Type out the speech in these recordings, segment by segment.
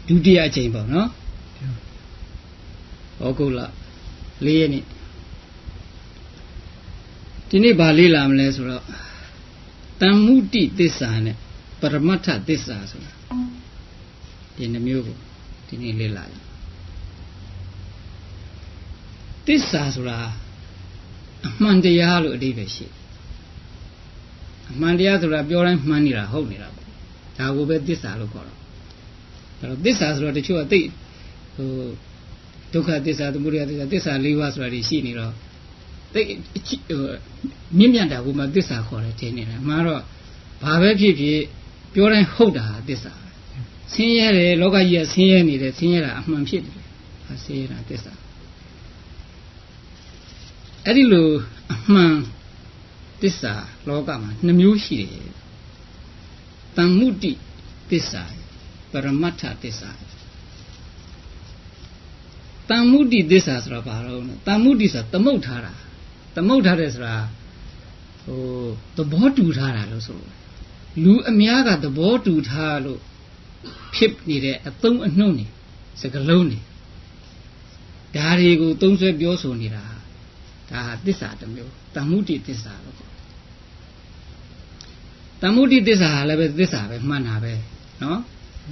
Dudia chamber, no? Okula, Leoni. Tini Bali Lamlesura Tamuti Tisane, Paramata Tisasura. In the Mugu, Tini Lila. Tisasura Mandialu Divishi. Mandiatura Bioran Manira, Honira. I will bet this alcohol. This has what the two did. Took at this at the Muria, this are Livas ready, senior. They Mimianda woman, this are called a tenor. Maro, Pavaji, pure and Hoda, this are. Senior, Loga years, senior, senior, Mamshid. I say that this are. Edilu, man, this are Logama, Namushi. Tamuti, this side. Paramata Desa. Tamudi Desas Rabaron, Tamudis at the Motara. The Motaresra. Oh, the Botu Tara also. Lu Amiaga the Botu Taro. Pip needed a thumb and noni. Sagaloni. Dari go Tonse Bioso Nira. This at the mill. Tamudi Desa. Tamudi Desa, Levet Desa, Manabe. No?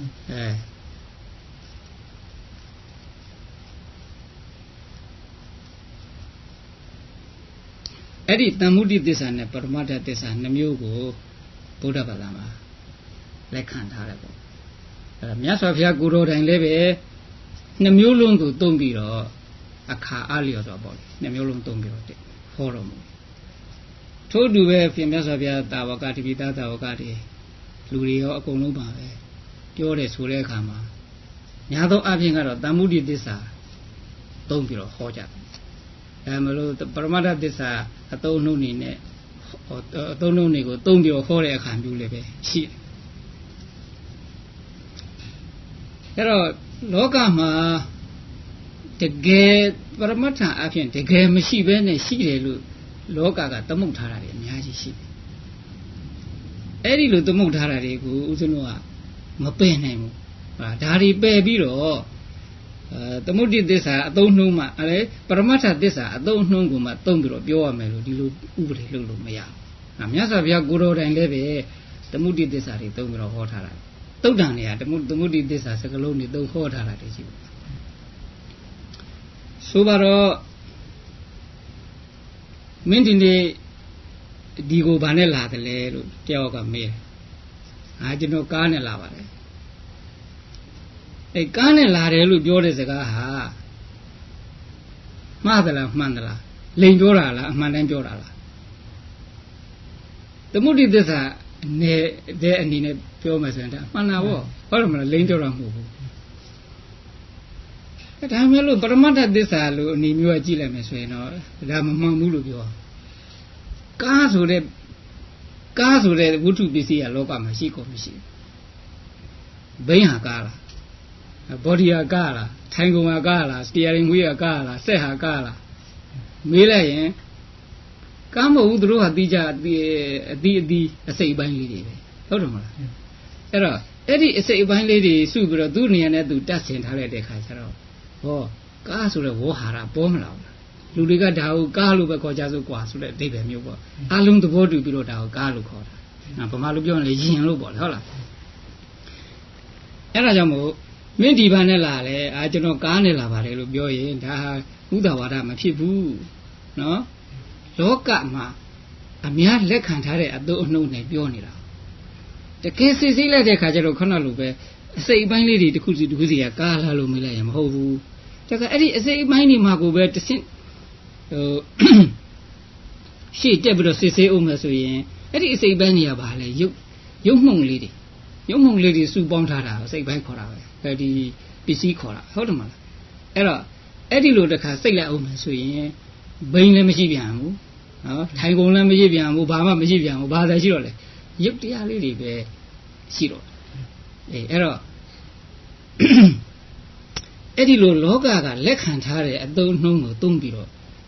Eddie Tamudi this and Paramata this and Namugo Buddha Balama like Kant Harabo. Miasafia Guru and Leve Namulungu Tumbiro a car alio about Namulung Tumbiro Forum. Told you where Fiamasavia Tawakati Vita Tawakati Lurio Konuba. Yore Sure Kama. Yado Abingaro, Damudi Disa, Dombiro, Hoja. Amalo, the Paramata Disa, a Tonuni, or Tonunigo, Dombio, Hore, can you live? She. Hello, Logama, the gay Paramata, I think the gay machine, and she, Loga, the Mutara, Yaji. Eddie Lu the Mutara, Uzunua. Mapenemo. Dari Babiro. The Mudi Desa, I don't know my Paramata Desa, I don't know my Tombro, Bioa Melody, Ubri Lulu Maya. Amyasa Via Guru and Leve, the Mudi Desa, Tombro Hotara. Todania, the Mudi Desa, Sagaloni, don't Hotara. Subaro Mentine Digo Banella, the Lero, Tioga Mir. I did not Carnella. A Carnella, Jores Agaha Madala, Mandala, Lingorala, Mandanjorala. The Moody Desa, there and in a pure messenger, Manawo, or Lingora move. At Hamelo, Paramata Desa, Nimua Gilamesweno, Ramamulubio. Cars would be see a local Machiko machine. Bain Gala, a body a gala, tango a gala, steering wheel a gala, seha gala. Mila, come over the Dija, the say by lady. Error, Eddie say by lady, Subra, Dunia, and do dust in Holiday Casero. Oh, cars with a Wohara, Bomla. Ludiga Dao, Galu, Kojazo, Quas, David Mugo. Alum the board to below Dao, Galu Kora. Now, Pomalubion, Legion Lobo, Hola. Erajamo, Minty Vanilla, I don't know Garnella, Lubio, Daha, Udawada, Machibu. No? Locama. A mere leg can't have a don't know Nebionira. The case is like a Cajaro Conalube, say by lady to Kuzi Duzia, Gala Lumilam, Hovu. Say my name, Mago, where to sin. She Deborah say, O Massoyen, it is a Bania Valley, you young lady. Young lady Subontara, say Bankora, the PC Cora, Hodman. Error, Eddie Ludaca, say la O Massoyen, Bain Majibiamu, Tangola Majibiamu, Bama Majibiamu, Bada Girole. You dear lady be zero. Error. Eddie Loga, Lekantare, I don't know, don't be.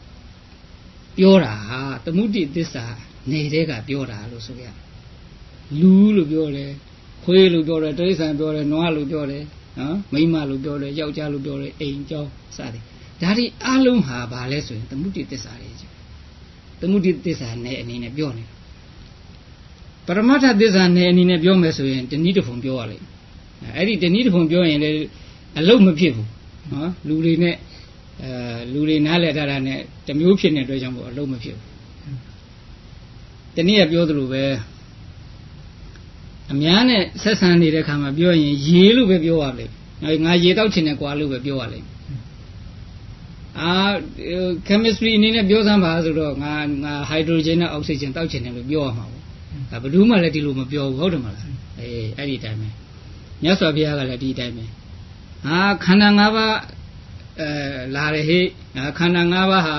Piora, the Moody Desa, Nedega, Piora, Lusoya. Lulu Biore, Quail Biore, Teresa Biore, Noalu Biore, နော်မိမလို့ပြောတယ်ယောက်ျားလို့ပြောတယ်အိမ်ကြောင်းစသည်ဒါတွေအလုံးဟာဘာလဲဆိုရင်သမုဒိသစ္စာတွေကြီးသမုဒိသစ္စာနဲ့အနေနဲ့ပြောနေပရမတ္ထသစ္စာနဲ့အနေနဲ့ပြောမယ်ဆိုရင်တနည်းတစ်ပုံပြောရလိမ့်အဲ့ဒီတနည်းတစ်ပုံပြောရင်လည်းအလုံးမဖြစ်ဘူးနော်လူတွေနဲ့လူတွေနားလည်ထားတာနဲ့တမျိုးဖြစ်နေတဲ့အတွက်ကြောင့်မို့အလုံးမဖြစ်ဘူးတနည်းကပြောသလိုပဲအများနဲ့ဆက်ဆံနေတဲ့ခါမှာပြောရင်ရေလို့ပဲပြောရလိမ့်ငါရေတောက်ချင်တယ်ကွာလို့ပဲပြောရလိမ့်chemistry အနေနဲ့ပြောစမ်းပါဆိုတော့ငါ hydrogen နဲ့ oxygen တောက်ချင်တယ်လို့ပြောရမှာပေါ့ဒါဘယ်သူမှလည်းဒီလိုမပြောဘူးဟုတ်တယ်မလားအဲ့ဒီအတိုင်းပဲမြတ်စွာဘုရားကလည်းဒီအတိုင်းပဲခန္ဓာ၅ပါးလာတယ်ဟိခန္ဓာ၅ပါးဟာ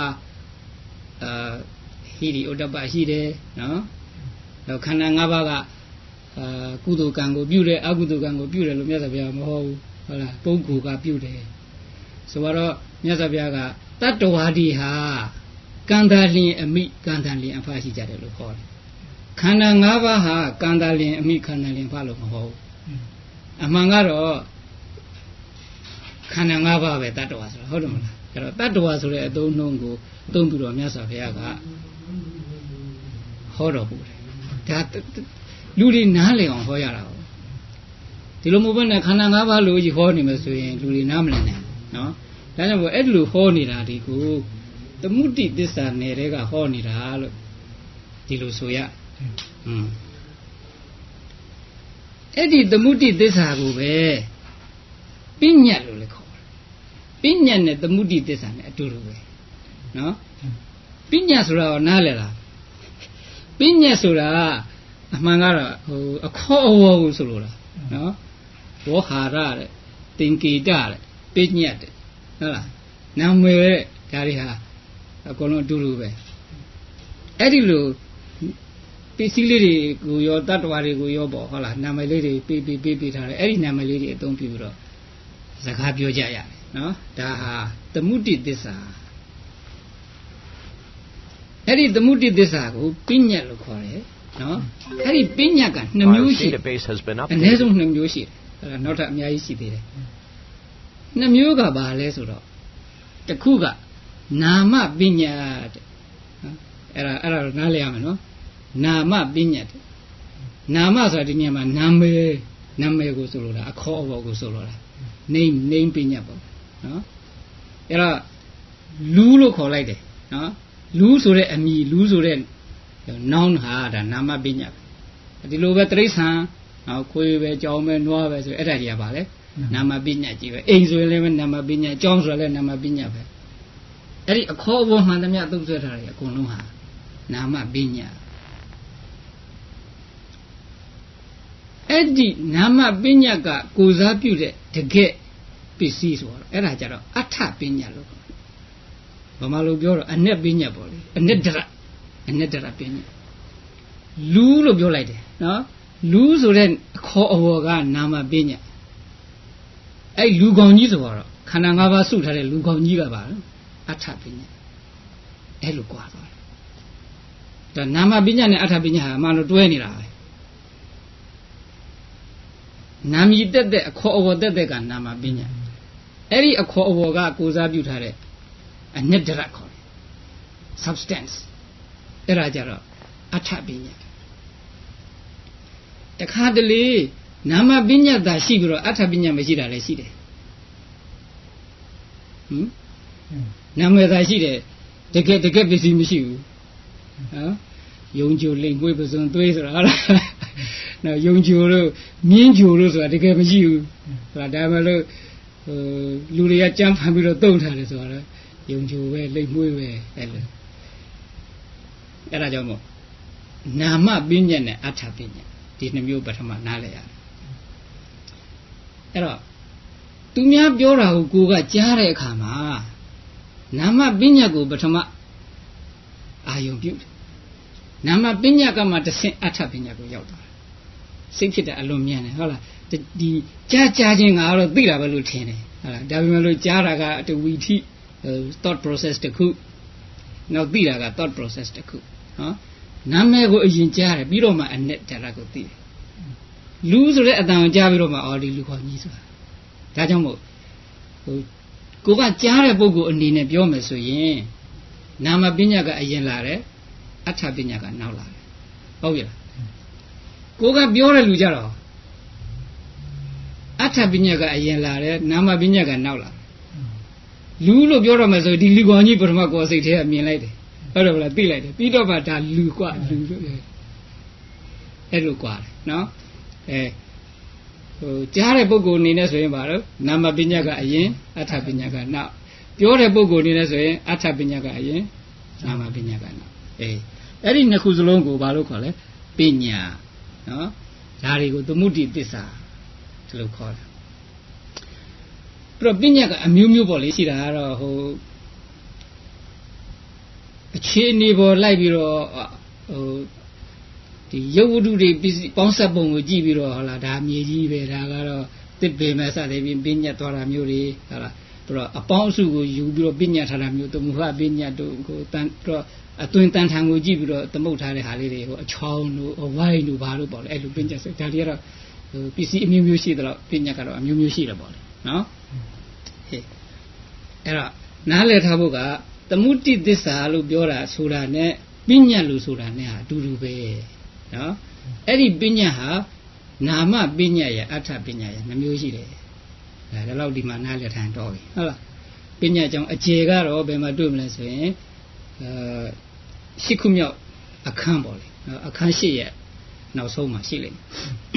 ဟိရိဥဒ္ဒပရှိတယ်နော်တော့ခန္ဓာ၅ပါးကကုသိုလ်ကံကိုပြုတယ်အကုသိုလ်ကံကိုပြုတယ်လို့မြတ်စွာဘုရားမဟုတ်ဘူးဟုတ်လားပုဂ္ဂိုလ်ကပြုတယ်ဆိုတော့မြတ်စွာဘုရားကတတ္တဝါဒီဟာကံတာလျင်အမိကံတာလျင်အဖရှိကြတယ်လို့ခေါ်တယ်ခန္ဓာ၅ပါးဟာကံတာလျင်အမိခန္ဓာလျင်ဖလို့မဟုတ်ဘူးအမှန်ကတော့ခန္ဓာ၅ပါးပဲတတ္တဝါဆိုတာဟုတ်တယ်မလားအဲ့တော့တတ္တဝါဆိုတဲ့အသုံးနှုန်းကိုသုံးပြီးတော့မြတ်စွာဘုရားကဟောတော်မူတယ်ဒါလူတွေနားလည်အောင်ဟောရတာပေါ့ဒီလိုမျိုးပဲနဲ့ခန္ဓာ၅ပါးလို့ကြီးဟောနေမယ်ဆိုရင်လူတွေနားမလည်နိုင်နော်ဒါကြောင့်မို့အဲ့လိုဟောနေတာဒီကိုသမုဒိသစ္စာနယ်တွေကဟောနေတာလို့ဒီလိုဆိုရအဲ့ဒီသမုဒိသစ္စာကိုပဲပညာလို့လည်းခေါ်တယ်ပညာနဲ့သမုဒိသစ္စာနဲ့အတူတူပဲနော်ပညာဆိုတာကနားလည်လားပညာဆိုတာအမှန်ကတော့အခေါ်အဝေါ်ကိုဆိုလိုတာနော်ဝေါဟာရတဲ့တင်ကေတတဲ့ပညာတဲ့ဟုတ်လားနာမည်တဲ့ဒါတွေဟာအကုန်လုံးအတူတူပဲအဲ့ဒီလိုပစ္စည်းလေးတွေကိုရောတတ္တဝါတွေကိုရောပေါ့ဟုတ်လားနာမည်လေးတွေပေးထားတယ်အဲ့ဒီနာမည်လေးတွေအသုံးပြုပြီးတော့စကားပြောကြရတယ်နော်ဒါဟာသမုဒိသစ္စာအဲ့ဒီသမုဒိသစ္စာကိုပညာလို့ခေါ်တယ်နော်အဲ့ဒီပညာက2မျိုးရှိတယ်အနည်းဆုံး2မျိုးရှိတယ်အဲ့ဒါနောက်ထပ်အများကြီးရှိသေးတယ်2မျိုးကဘာလဲဆိုတော့တစ်ခုကနာမပညာတဲ့အဲ့ဒါနားလည်ရမယ်နော်နာမပညာတဲ့နာမဆိုတာဒီနေရာမှာနာမည်ကိုဆိုလိုတာအခေါ်အဝေါ်ကိုဆိုလိုတာname ပညာပေါ့နော်အဲ့တော့လူလို့ခေါ်လိုက်တယ်နော်လူဆိုတဲ့အမည်လူဆိုတဲ့noun ဟာဒါနာမပညာဒီလိုပဲတိရစ္ဆာန်နော်ခွေးပဲကြောင်ပဲနွားပဲဆိုအဲ့ဒါကြီးကပါလေနာမပညာကြီးပဲအိမ်ဆိုရင်လည်းနာမပညာကြောင်ဆိုလည်းနာမပညာပဲအဲ့ဒီအခေါ်အဝေါ်မှန်သမျှသုံးဆွဲထားတယ်အကုန်လုံးဟာနာမပညာအဲ့ဒီနာမပညာကကိုစားပြုတဲ့တကယ့်ပစ္စည်းဆိုတော့အဲ့ဒါကြတော့အဋ္ဌပညာလို့ခေါ်တယ်ဘာမှလို့ပြောတော့အနက်ပညာပေါ့လေအနက်ဒရပညာလူလို့ပြောလိုက်တယ်နော်လူဆိုတဲ့အခေါ်အဝေါ်ကနာမပညာအဲ့လူကောင်ကြီးဆိုတော့ခန္ဓာ၅ပါးစုထားတဲ့လူကောင်ကြီးကပါအဋ္ဌပညာအဲ့လိုကြွားသွားတယ်ဒါနာမပညာနဲ့အဋ္ဌပညာဟာအမှန်လို့တွဲနေတာပဲနာမည်တက်တဲ့အခေါ်အဝေါ်တက်တဲ့ကနာမပညာအဲ့ဒီအခေါ်အဝေါ်ကကိုစားပြုထားတဲ့အနက်ဒရခေါ်တယ် substance အဲ့ဒါကြတော့အဋ္ဌပညာတခါတလေနာမပညာသာရှိပြီးတော့အဋ္ဌပညာမရှိတာလည်းရှိတယ်နာမည်သာရှိတယ်တကယ်ပစ္စည်းမရှိဘူးနော်ယုံကြည်လိမ့်ငွေပစုံသွေးဆိုတာဟုတ်လားနော်ယုံကြည်လို့မြင်းကြိုလို့ဆိုတာတကယ်မရှိဘူးဆိုတာဒါမှလို့လူတွေကကြမ်းဖန်ပြီးတော့တုံ့ထားတယ်ဆိုတော့ယုံကြည်ပဲလိမ့်မွေးပဲအဲ့လိုအဲ့ဒါကြောင့်မို့နာမပညာနဲ့အဋ္ဌပညာဒီ2မျိုးပထမနားလည်ရတယ်အဲ့တော့သူများပြောတာကိုကကြားတဲ့အခါမှာနာမပညာကိုပထမအာယုံပြုတယ်နာမပညာကမှတစ်ဆင့်အဋ္ဌပညာကိုရောက်သွားတယ်စိတ်ဖြစ်တဲ့အလွန်မြန်တယ်ဟုတ်လားဒီကြားချင်းကတော့သိတာပဲလို့ထင်တယ်ဟုတ်လားဒါပေမဲ့လို့ကြားတာကတဝီထိ thought process တစ်ခုနောက်သိတာက thought process တစ်ခုနော်နာမည်ကိုအရင်ကြားတယ်ပြီးတော့မှအနက်ဓာတ်ကိုသိတယ်လူဆိုတဲ့အတန်ကိုကြားပြီးတော့မှအော်ဒီလူခေါ်ကြီးဆိုတာဒါကြောင့်မို့ကိုကကြားတဲ့ပုဂ္ဂိုလ်အနေနဲ့ပြောမယ်ဆိုရင်နာမပညာကအရင်လာတယ်အဋ္ဌပညာကနောက်လာတယ်ဟုတ်ပြီလားကိုကပြောတဲ့လူကြတော့အဋ္ဌပညာကအရင်လာတယ်နာမပညာကနောက်လာလူလို့ပြောတော့မယ်ဆိုဒီလူကောင်ကြီးပထမကိုယ်စိတ်ထဲကမြင်လိုက်တယ်ဟုတ်တယ်မလားသိလိုက်တယ်ပြီးတော့မှဒါလူกว่าလူလို့အဲ့လိုกว่าတယ်နော်ကြားတဲ့ပုဂ္ဂိုလ်အနေနဲ့ဆိုရင်ဘာလို့နာမပညာကအရင်အဋ္ဌပညာကနောက်ပြောတဲ့ပုဂ္ဂိုလ်အနေနဲ့ဆိုရင်အဋ္ဌပညာကအရင်နာမပညာကနောက်အဲ့ဒီနှစ်ခုစလုံးကိုဘာလို့ခေါ်လဲပညာနော်ဒါတွေကိုသမုဒိသစ္စာဒီလိုခေါ်တယ်ပြီးတော့ပညာကအမျိုးမျိုးပေါ့လေရှိတာကတော့အခြေအနေပေါ်လိုက်ပြီးတော့ဒီရုပ်ဝတ္ထုတွေပေါင်းစပ်ပုံကိုကြည့်ပြီးတော့ဟုတ်လားဒါမြေကြီးပဲဒါကတော့တစ်ပေမဲ့စတယ်ပြီးပညာသွားတာမျိုးတွေဟုတ်လားပြီးတော့အပေါင်းအစုကိုယူပြီးတော့ပညာထားတာမျိုးသမုဟပညာတို့ကိုတန်ပြီးတော့အသွင်တန်ထန်ကိုကြည့်ပြီးတော့သမုတ်ထားတဲ့ဟာလေးတွေအချောင်းတို့ဝိုင်းတို့ဘာလို့ပေါ့လေအဲ့လိုပညာစဒါတွေကတော့ပစ္စည်းအမျိုးမျိုးရှိတယ်လို့ပညာကတော့အမျိုးမျိုးရှိတယ်ပေါ့လေနော်အဲ့တော့နားလည်ထားဖို့ကသမုဒိသစ္စာလို့ပြောတာဆိုတာနဲ့ပညာလို့ဆိုတာနဲ့ဟာအတူတူပဲနော်အဲ့ဒီပညာဟာနာမပညာရဲ့အဋ္ဌပညာရဲ့နှမျိုးရှိတယ်ဒါတော့ဒီမှာနားလည်ထားတော့ပြီဟုတ်လားပညာကြောင့်အကျေကတော့ဘယ်မှာတွေ့မလဲဆိုရင်ရှစ်ခုမြောက်အခန်းပေါ့လေအခန်း၈ရဲ့နောက်ဆုံးမှာရှိလိမ့်မယ်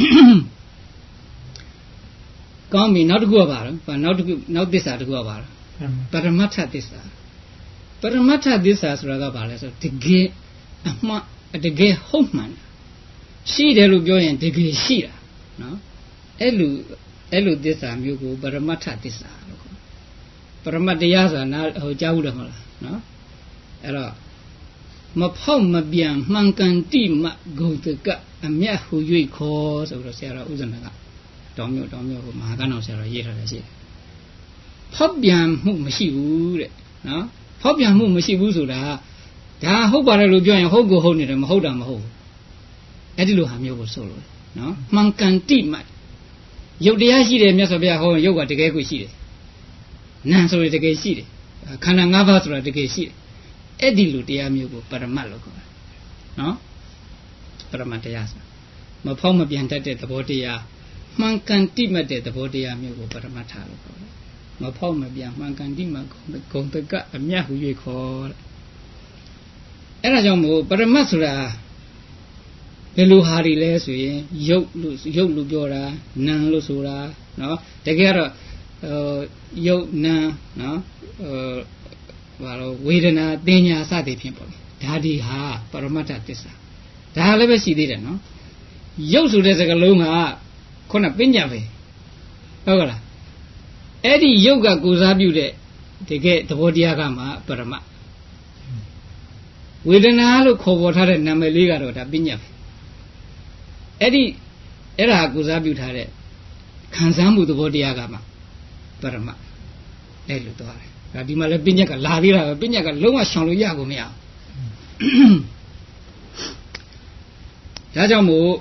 ကောင်းပြီနောက်တစ်ခုကပါတော့နောက်သစ္စာတစ်ခုကပါတော့ပရမတ္ထသစ္စာပရမတ္ထသစ္စာဆိုတာကဘာလဲဆိုတကယ်အမှန်တကယ်ဟုတ်မှန်ရှိတယ်လို့ပြောရင်တကယ်ရှိတာနော်အဲ့လိုသစ္စာမျိုးကိုပရမတ္ထသစ္စာလို့ခေါ်ပရမတ္တရားဆိုတာနားကြားဘူးတယ်မဟုတ်လားနော်အဲ့တော့မဖောက်မပြန်မှန်ကန်တိမဂုံတကအမျက်ဟူ၍ခေါ်ဆိုတော့ဆရာတော်ဥဇဏကတောင်းမြို့ဟိုမဟာကဏ္ဍဆရာတော်ရေးထားတယ်ရှိတယ်ဖောက်ပြန်မှုမရှိဘူးတဲ့နော်ဖောက်ပြန်မှုမရှိဘူးဆိုတာဒါဟုတ်ပါတယ်လို့ပြောရင်ဟုတ်ကိုဟုတ်နေတယ်မဟုတ်တာမဟုတ်ဘူးအဲ့ဒီလိုဟာမျိုးကိုဆိုလို့နော်မှန်ကန်တိမရုပ်တရားရှိတယ်မြတ်စွာဘုရားဟောရင်ရုပ်ကတကယ်ကိုရှိတယ်နာမ်ဆိုရင်တကယ်ရှိတယ်ခန္ဓာ၅ပါးဆိုတာတကယ်ရှိတယ်အဲ့ဒီလိုတရားမျိုးကိုပရမတ်လို့ခေါ်တယ်နော်ပရမတ်တရားဆိုမဖောက်မပြန်တတ်တဲ့သဘောတရားမှန်ကန်တိမှတ်တဲ့သဘောတရားမျိုးကိုပရမတ်ထားလို့ခေါ်တယ်မဖောက်မပြန်မှန်ကန်တိမှဂုံတကအမြတ်ဟူ၍ခေါ်တယ်အဲ့ဒါကြောင့်မို့ပရမတ်ဆိုတာဘယ်လိုဟာတွေလဲဆိုရင်ရုပ်လို့ပြောတာနာမ်လို့ဆိုတာနော်တကယ်တော့ရုပ်နာမ်နော်ဘာလို့ဝေဒနာတင်ညာစသည်ဖြင့်ပေါ့ဒါဒီဟာပရမတ္ထသစ္စာဒါလည်းပဲရှိသေးတယ်နော်ရုပ်ဆိုတဲ့စကားလုံးကခုနပညာပဲဟုတ်ကလားအဲ့ဒီရုပ်ကကိုစားပြုတဲ့တကယ်သဘောတရားကမှပရမတ်ဝေဒနာလို့ခေါ်ပေါ်ထားတဲ့နာမည်လေးကတော့ဒါပညာပဲအဲ့ဒါကိုစားပြုထားတဲ့ခံစားမှုသဘောတရားကမှပရမတ်အဲ့လိုသွားတယ်ဒါဒီမှာလည်းပညာကလာသေးတာပဲပညာကလုံးဝရှောင်လို့ရကုန်မရအောင်ဒါကြောင့်မို့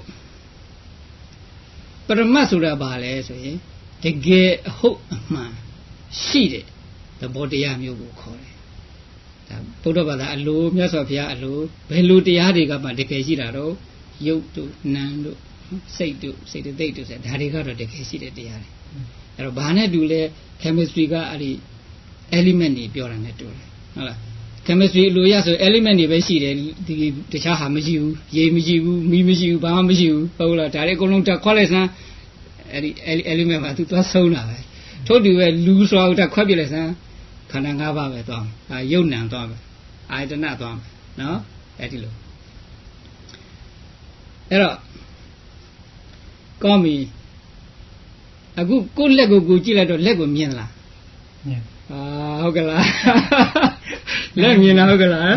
ပရမတ်ဆိုတာဘာလဲဆိုရင်တကယ်အဟုတ်အမှန်ရှိတဲ့သဘောတရားမျိုးကိုခေါ်တယ်ဒါဘုရားဘာသာအလိုမြတ်စွာဘုရားအလိုဘယ်လိုတရားတွေကမှတကယ်ရှိတာတော့ရုပ်တို့နာမ်တို့စိတ်တို့စေတသိက်တို့ဆိုဒါတွေကတော့တကယ်ရှိတဲ့တရားတွေအဲ့တော့ဘာနဲ့တူလဲ chemistry ကအဲ့ဒီ element တွေပြောတာနဲ့တူတယ်ဟုတ်လား chemistry လိုရဆို element တွေပဲရှိတယ်ဒီတခြားဟာမရှိဘူးရေမရှိဘူးမီးမရှိဘူးဘာမှမရှိဘူးဟုတ်လားဒါတွေအကုန်လုံးတက်ခွက်လိုက်စမ်းအဲ့ဒီ element မှာသူသွားဆုံးတာပဲထို့တူပဲလူဆိုတာတက်ခွက်ပြလိုက်စမ်းခန္ဓာ၅ပါးပဲသွားမယ်ရုပ်နာမ်သွားမယ်အာယတနသွားမယ်နော်အဲ့ဒီလိုအဲ့တော့ကောင်းပြီအခုကိုယ့်လက်ကိုကြည့်လိုက်တော့လက်ကိုမြင်လားမြင်ဟုတ်ကလားလက်မြင်လားဟုတ်ကလား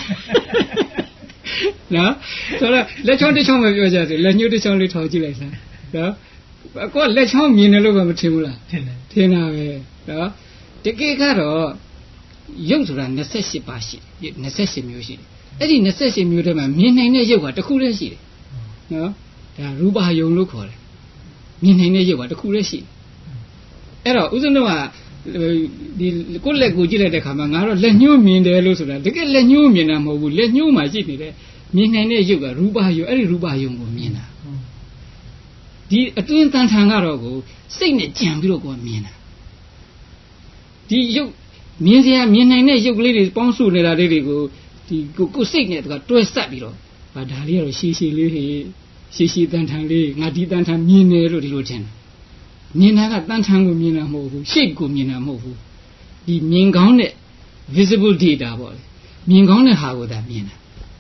နော်ဆိုတော့လက်ချောင်းတစ်ချောင်းပဲပြောကြတယ်လက်ညှိုးတစ်ချောင်းလေးထောင်ကြည့်လိုက်စမ်းနော်ကိုယ်လက်ချောင်းမြင်တယ်လို့ကမထင်ဘူးလားထင်တာပဲနော်တကယ်ကတော့ရုပ်ဆိုတာ28ပါးရှိတယ်28မျိုးရှိတယ်အဲ့ဒီ28မျိုးထဲမှာမြင်နိုင်တဲ့ရုပ်ကတစ်ခုတည်းရှိတယ်နော်ဒါရူပယုံလို့ခေါ်တယ်မြင်နိုင်တဲ့ရုပ်ကတစ်ခုတည်းရှိတယ်အဲ့တော့ဦးဇင်းတို့ကဒီကိုယ့်လက်ကိုကြည့်လိုက်တဲ့ခါမှာငါတော့လက်ညှိုးမြင်တယ်လို့ဆိုတာတကယ်လက်ညှိုးမြင်တာမဟုတ်ဘူးလက်ညှိုးမှာရှိနေတဲ့မြင်နိုင်တဲ့ရုပ်ကရူပယုံအဲ့ဒီရူပယုံကိုမြင်တာဒီအတွင်းတန်ထန်ကတော့ကိုစိတ်နဲ့ကြံပြီးတော့ကိုမြင်တာဒီရုပ်မြင်စရာမြင်နိုင်တဲ့ရုပ်ကလေးတွေပေါင်းစုနေတာလေးတွေကိုဒီကိုစိတ်နဲ့တွဲဆက်ပြီးတော့ဒါလေးကတော့ရှည်ရှည်လေးရှည်ရှည်တန်ထန်လေးငါဒီတန်ထန်မြင်တယ်လို့ဒီလိုထင်တယ်မြင်တာကတန်ထန်ကိုမြင်တာမဟုတ်ဘူး shape ကိုမြင်တာမဟုတ်ဘူးဒီမြင်ကောင်းတဲ့ visible data ပေါ့လေမြင်ကောင်းတဲ့ဟာကိုသာမြင်တာ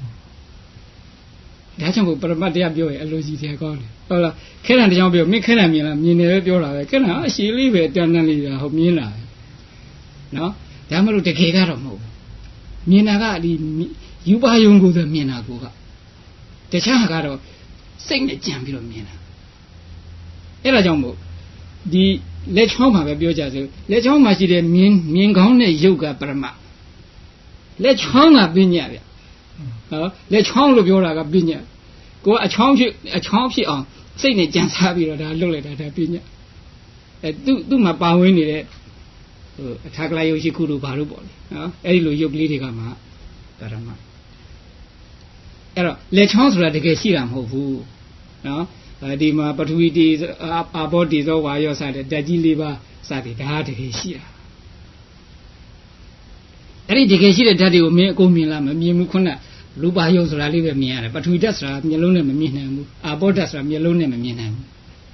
ဒါကြောင့်ကိုပရမတ်တရားပြောရင်အလိုစီတရားကောင်းတယ်ဟုတ်လားခဲတံတရားပြောမင်းခဲတံမြင်လားမြင်တယ်ပဲပြောတာပဲခဲတံအရှည်လေးပဲတန်တန်လေးတာဟုတ်မြင်တာပဲနော်ဒါမှမဟုတ်တကယ်ကတော့မဟုတ်ဘူးမြင်တာကဒီယူပါယုံကိုသာမြင်တာကိုကတခြားကတော့စိတ်နဲ့ကြံပြီးတော့မြင်တာအဲ့ဒါကြောင့်မို့ဒီလက်ချောင်းမှာပဲပြောကြစို့လက်ချောင်းမှာရှိတဲ့မြင်ကောင်းတဲ့ရုပ်ကပရမတ်လက်ချောင်းကပညာဗျနော်လက်ချောင်းလို့ပြောတာကပညာကိုကအချောင်းဖြစ်အောင်စိတ်နဲ့ကြံစားပြီးတော့ဒါလုပ်လိုက်တာဒါပညာသူ့မှာပါဝင်နေတဲ့အထာကလာယုတ်ရှိခုတို့ဘာလို့ပေါ့လေနော်အဲ့ဒီလိုရုပ်ကလေးတွေကမှပရမတ်အဲ့တော့လက်ချောင်းဆိုတာတကယ်ရှိတာမဟုတ်ဘူးနော်ဒီမှာပထဝီတီအာဘောတီဇောဝါရောစတဲ့ဓာတ်ကြီး၄ပါးစတဲ့ဒါတကယ်ရှိတာအဲ့ဒီတကယ်ရှိတဲ့ဓာတ်တွေကိုမင်းအကုန်မြင်လားမမြင်ဘူးခုနရူပါယုံဆိုတာလေးပဲမြင်ရတယ်ပထဝီဓာတ်ဆိုတာမျက်လုံးနဲ့မမြင်နိုင်ဘူးအာဘောဓာတ်ဆိုတာမျက်လုံးနဲ့မမြင်နိုင်ဘူး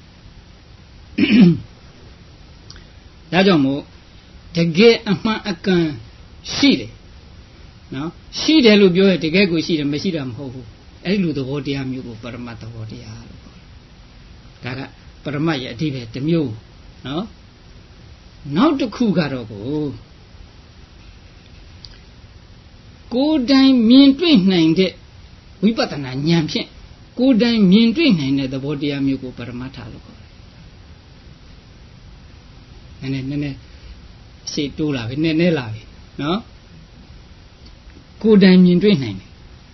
ဒါကြောင့်မို့တကယ်အမှန်အကန်ရှိတယ်နော်ရှိတယ်လို့ပြောရင်တကယ်ကိုရှိတယ်မရှိတာမဟုတ်ဘူးအဲ့ဒီလိုသဘောတရားမျိုးကိုပရမတ်သဘောတရားလို့ခေါ်တယ်ဒါကပရမတ်ရဲ့အဓိပ္ပာယ်တစ်မျိုးနော်နောက်တစ်ခုကတော့ကိုယ်တိုင်မြင်တွေ့နိုင်တဲ့ဝိပဿနာဉာဏ်ဖြင့်ကိုယ်တိုင်မြင်တွေ့နိုင်တဲ့သဘောတရားမျိုးကိုပရမတ်ထလို့ခေါ်တယ်နည်းနည်းရှေ့တိုးလာပြီနည်းနည်းလာပြီနော်ကိုယ်တိုင်မြင်တွေ့နိုင်တယ်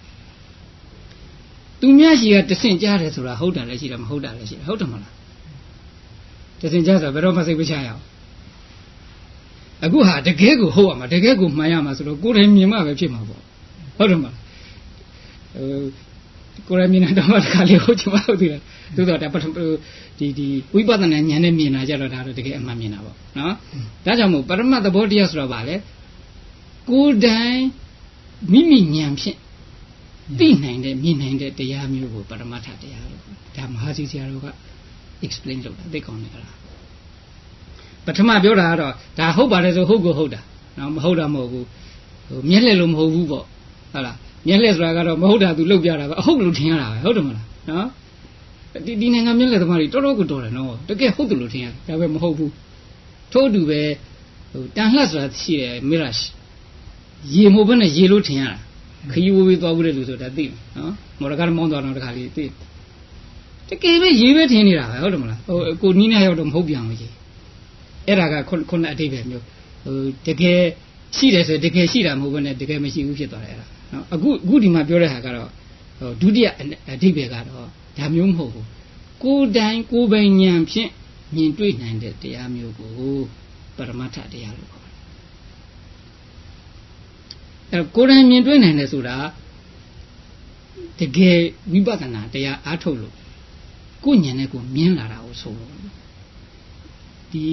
သူများရှိကတဆင့်ကြားတယ်ဆိုတာဟုတ်တာလည်းရှိတယ်မဟုတ်တာလည်းရှိတယ်ဟုတ်တယ်မလားတဆင့်ကြားဆိုဘယ်တော့မှစိတ်မချရအောင်အခုဟာတကယ်ကိုဟုတ်ရမှာတကယ်ကိုမှန်ရမှာဆိုတော့ကိုယ်တိုင်မြင်မှပဲဖြစ်မှာပေါ့ဟုတ်တယ်မလားကိုယ်တိုင်မြင်တာတော့တခါလေဟုတ်ချင်မှဟုတ်သေးတယ်သို့တော့ဒါပထမဒီဝိပဿနာဉာဏ်နဲ့မြင်တာကြတော့ဒါတော့တကယ်အမှန်မြင်တာပေါ့နော်ဒါကြောင့်မို့ပရမတ်သဘောတရားဆိုတော့ဗာလေကိုယ်တိုင်မိမိဉာဏ်ဖြင့်သိနိုင်တဲ့မြင်နိုင်တဲ့တရားမျိုးကိုပရမတ္ထတရားလို့ဒါမဟာစီဆရာတို့က explain လုပ်တာသိကောင်းတယ်လားပထမပြောတာကတော့ဒါဟုတ်ပါတယ်ဆိုဟုတ်ကိုဟုတ်တာနော်မဟုတ်တာမဟုတ်ဘူးမျက်လှည့်လို့မဟုတ်ဘူးပေါ့ဟုတ်လားမျက်လှည့်ဆိုတာကတော့မဟုတ်တာသူလုပ်ပြတာပဲအဟုတ်လို့ထင်ရတာပဲဟုတ်တယ်မလားနော်ဒီနိုင်ငံမျက်လှည့်သမားတွေတော်တော်ကိုတော်တယ်နော်တကယ်ဟုတ်တယ်လို့ထင်ရတယ်ဒါပဲမဟုတ်ဘူးထို့အတူပဲတန်လှဆိုတာရှိတယ် mirage ရေမို့ဘဲနဲ့ရေလို့ထင်ရတာခရီးဝေးသွားဘူးတဲ့လူဆိုတာသိတယ်နော်မော်ဒကာမောင်းသွားတော့တခါလေးသိတကယ်ပဲရေးပဲထင်နေတာပဲဟုတ်တယ်မလားကိုနီးနေရောက်တော့မဟုတ်ပြန်ဘူးကြီးအဲ့ဒါကခုနအတိတ်ပဲမျိုးတကယ်ရှိတယ်ဆိုတကယ်ရှိတာမဟုတ်ဘဲနဲ့တကယ်မရှိဘူးဖြစ်သွားတယ်အဲ့ဒါနော်အခုဒီမှာပြောတဲ့ဟာကတော့ဒုတိယအတိတ်ပဲကတော့ဒါမျိုးမဟုတ်ဘူးကိုယ်တိုင်ကိုယ်ပိုင်ဉာဏ်ဖြင့်မြင်တွေ့နိုင်တဲ့တရားမျိုးကိုပရမတ္ထတရားလို့ခေါ်တယ်အဲ့ကိုယ်တိုင်မြင်တွေ့နိုင်တယ်ဆိုတာတကယ်ဝိပဿနာတရားအားထုတ်လို့ကိုယ်ဉာဏ်နဲ့ကိုမြင်လာတာကိုဆိုလို့ဒီ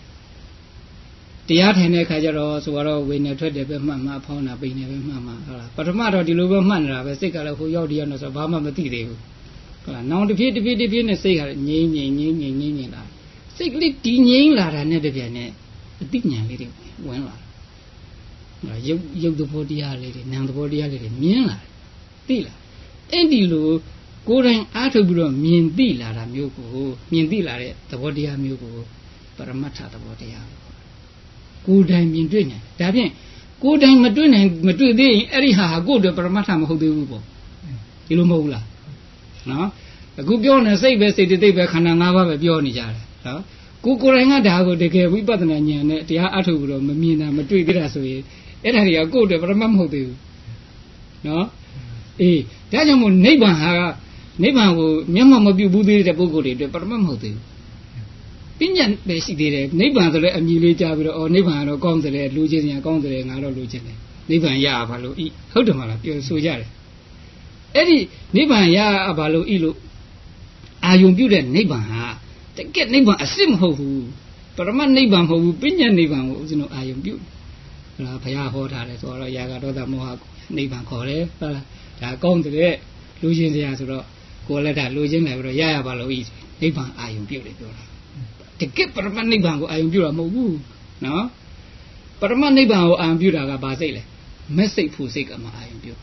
တရားထိုင်တဲ့အခါကျတော့ဆိုတော့ဝိညာဉ်ထွက်တယ်ပဲမှတ်မှဖောင်းတာပိန်တယ်ပဲမှတ်မှဟုတ်လားပထမတော့ဒီလိုပဲမှတ်နေတာပဲစိတ်ကလည်းဟိုရောက်ဒီရောက်တော့ဆိုဘာမှမသိသေးဘူးဟုတ်လားနောင်တစ်ပြေးနဲ့စိတ်ကငြိမ့်လာစိတ်ကလေးဒီငြိမ့်လာတာနဲ့တပြိုင်နက်အသိဉာဏ်လေးတွေဝင်လာရုပ်သဘောတရားလေးတွေနာမ်သဘောတရားလေးတွေမြင်လာသိလားအဲ့ဒီလိုကိုယ်တိုင်အားထုတ်ပြီးတော့မြင်သိလာတာမျိုးကိုမြင်သိလာတဲ့သဘောတရားမျိုးကိုပရမတ္ထသဘောတရားကိုယ်တိုင်မြင်တွေ့နိုင်ဒါဖြင့်ကိုယ်တိုင်မတွေ့နိုင်မတွေ့သေးရင်အဲ့ဒီဟာကိုယ်တို့ပရမတ္ထမဟုတ်သေးဘူးပေါ့ဒီလိုမဟုတ်ဘူးလားနော်အခုပြောနေစိတ်ပဲစိတ်တိတ်ပဲခန္ဓာ၅ပါးပဲပြောနေကြတယ်နော်ကိုယ်တိုင်ကဒါကိုတကယ်ဝိပဿနာဉာဏ်နဲ့တရားအားထုတ်ပြီးတော့မမြင်တာမတွေ့ကြတာဆိုရင်အဲ့ဒါတွေကကိုယ်တို့ပရမတ်မဟုတ်သေးဘူးနော်အေးဒါကြောင့်မို့နိဗ္ဗာန်ကိုမျက်မှောက်မပြုတ်ဘူးသေးတဲ့ပုဂ္ဂိုလ်တွေအတွက်ပရမတ်မဟုတ်သေးဘူးပညာပဲရှိသေးတယ်နိဗ္ဗာန်ဆိုလည်းအမြည်လေးကြားပြီးတော့အော်နိဗ္ဗာန်ကတော့ကောင်းတယ်လူချင်းညာကောင်းတယ်ငါတော့လူချင်းတယ်နိဗ္ဗာန်ရပါလို့ဤဟုတ်တယ်မလားပြောဆိုကြတယ်အဲ့ဒီနိဗ္ဗာန်ရပါလို့ဤလို့အာယုံပြုတဲ့နိဗ္ဗာန်ဟာတကယ်နိဗ္ဗာန်အစစ်မဟုတ်ဘူးပရမတ်နိဗ္ဗာန်မဟုတ်ဘူးပညာနိဗ္ဗာန်ကိုဦးဇင်းတို့အာယုံပြုဒါဘုရားဟောထားတယ်ဆိုတော့ယာကဒေါသမောဟနိဗ္ဗာန်ခေါ်တယ်ဟုတ်လားဒါကောင်းတယ်လူချင်းစရာဆိုတော့ကိုယ်လည်းဒါလူချင်းလိုက်ပြီးတော့ရပါလို့ဤနိဗ္ဗာန်အာယုံပြုတယ်ပြောတာတကယ်ပရမတ်နိဗ္ဗာန်ကိုအာယုံပြုတာမဟုတ်ဘူးနော်ပရမတ်နိဗ္ဗာန်ကိုအာယုံပြုတာကဘာစိတ်လဲမက်စိတ်ဖို့စိတ်ကမှအာယုံပြု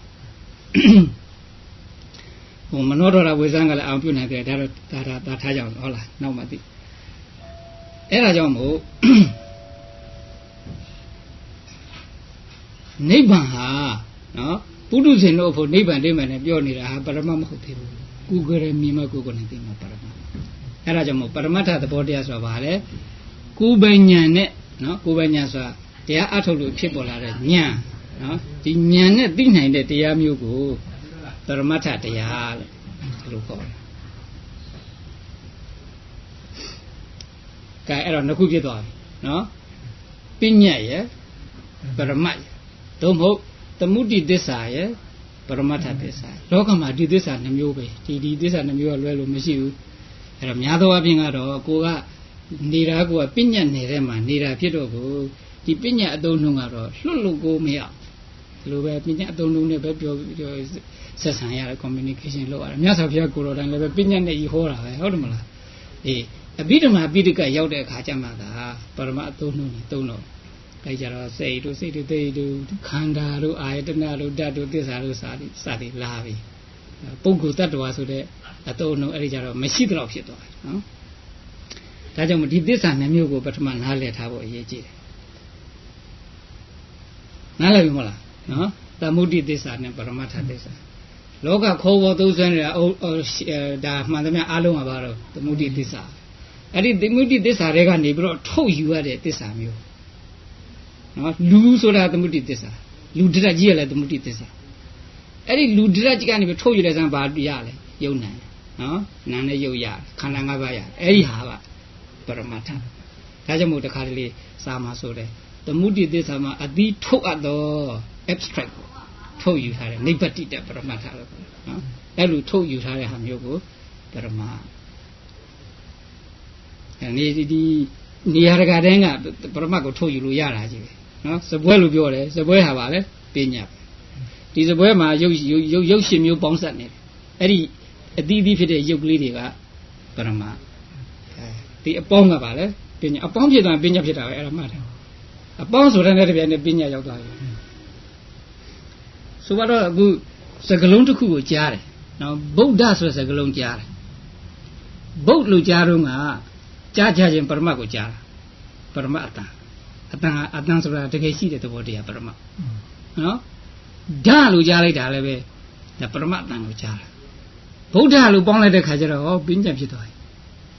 ဟိုမနောဒရဝေဇံကလည်းအာယုံပြုနိုင်တယ်ဒါတော့ဒါထားကြအောင်ဟုတ်လားနောက်မှသိအဲ့ဒါကြောင့်မို့နိဗ္ဗာန်ဟာနော်ပုထုဇဉ်တို့ဖို့နိဗ္ဗာန်တိမှန်နဲ့ပြောနေတာဟာပရမတ်မဟုတ်သေးဘူးကုကရမြင်မကုကနဲ့သိမှာပရမတ်အဲ့ဒါကြောင့်မို့ပရမတ္ထသဘောတရားဆိုတာဘာလဲကိုယ်ပိုင်ဉာဏ်နဲ့နော်ကိုယ်ပိုင်ဉာဏ်ဆိုတာတရားအထုတ်လို့ဖြစ်ပေါ်လာတဲ့ဉာဏ်နော်ဒီဉာဏ်နဲ့သိနိုင်တဲ့တရားမျိုးကိုပရမတ္ထတရားလို့ခေါ်တယ်ကဲအဲ့တော့နှစ်ခုဖြစ်သွားပြီနော်ပညာရယ်ပရမတ်ရယ်သို့မဟုတ်သမုဒိသစ္စာရယ်ပရမတ္ထသစ္စာလောကမှာဒီသစ္စာနှမျိုးပဲဒီသစ္စာနှမျိုးကလွဲလို့မရှိဘူးအဲ့တော့များသောအားဖြင့်ကတော့ကိုကနေတာကိုကပညာနယ်မှာနေတာဖြစ်တော့ကိုဒီပညာအသုံးနှုန်းကတော့လွတ်လို့ကိုမရဒီလိုပဲပညာအသုံးနှုန်းနဲ့ပဲပြောဆက်ဆံရတယ် communication လုပ်ရတယ်မြတ်စွာဘုရားကိုယ်တော်တိုင်လည်းပဲပညာနဲ့ဤဟောတာပဲဟုတ်တယ်မလားအေးအဘိဓမ္မာပိဋကရောက်တဲ့အခါကျမှသာပရမအသုံးနှုန်းနဲ့သုံးတော့အဲကြတော့စိတ်တို့သိတို့ခန္ဓာတို့အာယတနာတို့ဓာတ်တို့သစ္စာတို့စသည်လာပြီပုဂ္ဂိုလ်တ attva ဆိုတဲ့အသုံးနှုန်းအဲ့ဒီကြတော့မရှိတော့ဖြစ်သွားတယ်နော်ဒါကြောင့်ဒီသစ္စာနှမျိုးကိုပထမနားလည်ထားဖို့အရေးကြီးတယ်နားလည်ပြီမလားနော်သမုဒိသစ္စာနဲ့ပရမတ္ထသစ္စာလောကခေါ်ပေါ်သုံးဆွဲနေတာဒါမှန်သမျှအားလုံးကဘာလို့သမုဒိသစ္စာအဲ့ဒီသမုဒိသစ္စာတွေကနေပြီးတော့ထုတ်ယူရတဲ့သစ္စာမျိုးနော်လူဆိုတာသမုဒိသစ္စာလူတရကြီးရလဲသမုဒိသစ္စာအဲ့ဒီလူတရကြီးကနေပြီးထုတ်ယူတဲ့ဇံဘာရလဲယုံနိုင်နော်နာနဲ့ယုတ်ရခန္ဓာ၅ပါးရအဲ့ဒီဟာကပရမတ္ထဒါကြောင့်မို့တခါတလေစာမှာဆိုတယ်သမုဒိသစ္စာမှာအတိထုတ်အပ်တော့ abstract ထုတ်ယူထားတယ်နိဗ္ဗတိတပရမတ္ထလို့နော်အဲ့လိုထုတ်ယူထားတဲ့ဟာမျိုးကိုပရမဒီနေရာတကာတိုင်းကပရမတ်ကိုထုတ်ယူလို့ရတာကြီးပဲနော်စပွဲလို့ပြောတယ်စပွဲဟာပါလေပညာဒီစပွဲမှာရုပ်ရှင်မျိုးပေါင်းစပ်နေတယ်အဲ့ဒီအသီးသီးဖြစ်တဲ့ရုပ်ကလေးတွေကပရမတ်ဒီအပေါင်းကပါလေပညာအပေါင်းဖြစ်သွားပညာဖြစ်တာပဲအဲ့ဒါမှတ်တယ်အပေါင်းဆိုတဲ့တပြိုင်နဲ့ပညာရောက်သွားပြီဆိုတော့အခုစကလုံးတစ်ခုကိုကြားတယ်နော်ဗုဒ္ဓဆိုတဲ့စကလုံးကြားတယ်ဗုဒ္ဓလို့ကြားတော့ကကြားခြင်းပရမတ်ကိုကြားတာပရမတ်အတန်ဆိုတာတကယ်ရှိတဲ့သဘောတရားပရမတ်နော်ဓာလို့ကြားလိုက်တာလည်းပဲဒါပရမတ်အတန်ကိုကြားတာဗုဒ္ဓလို့ပေါင်းလိုက်တဲ့ခါကျတော့ဟောပညာဖြစ်သွားပြီ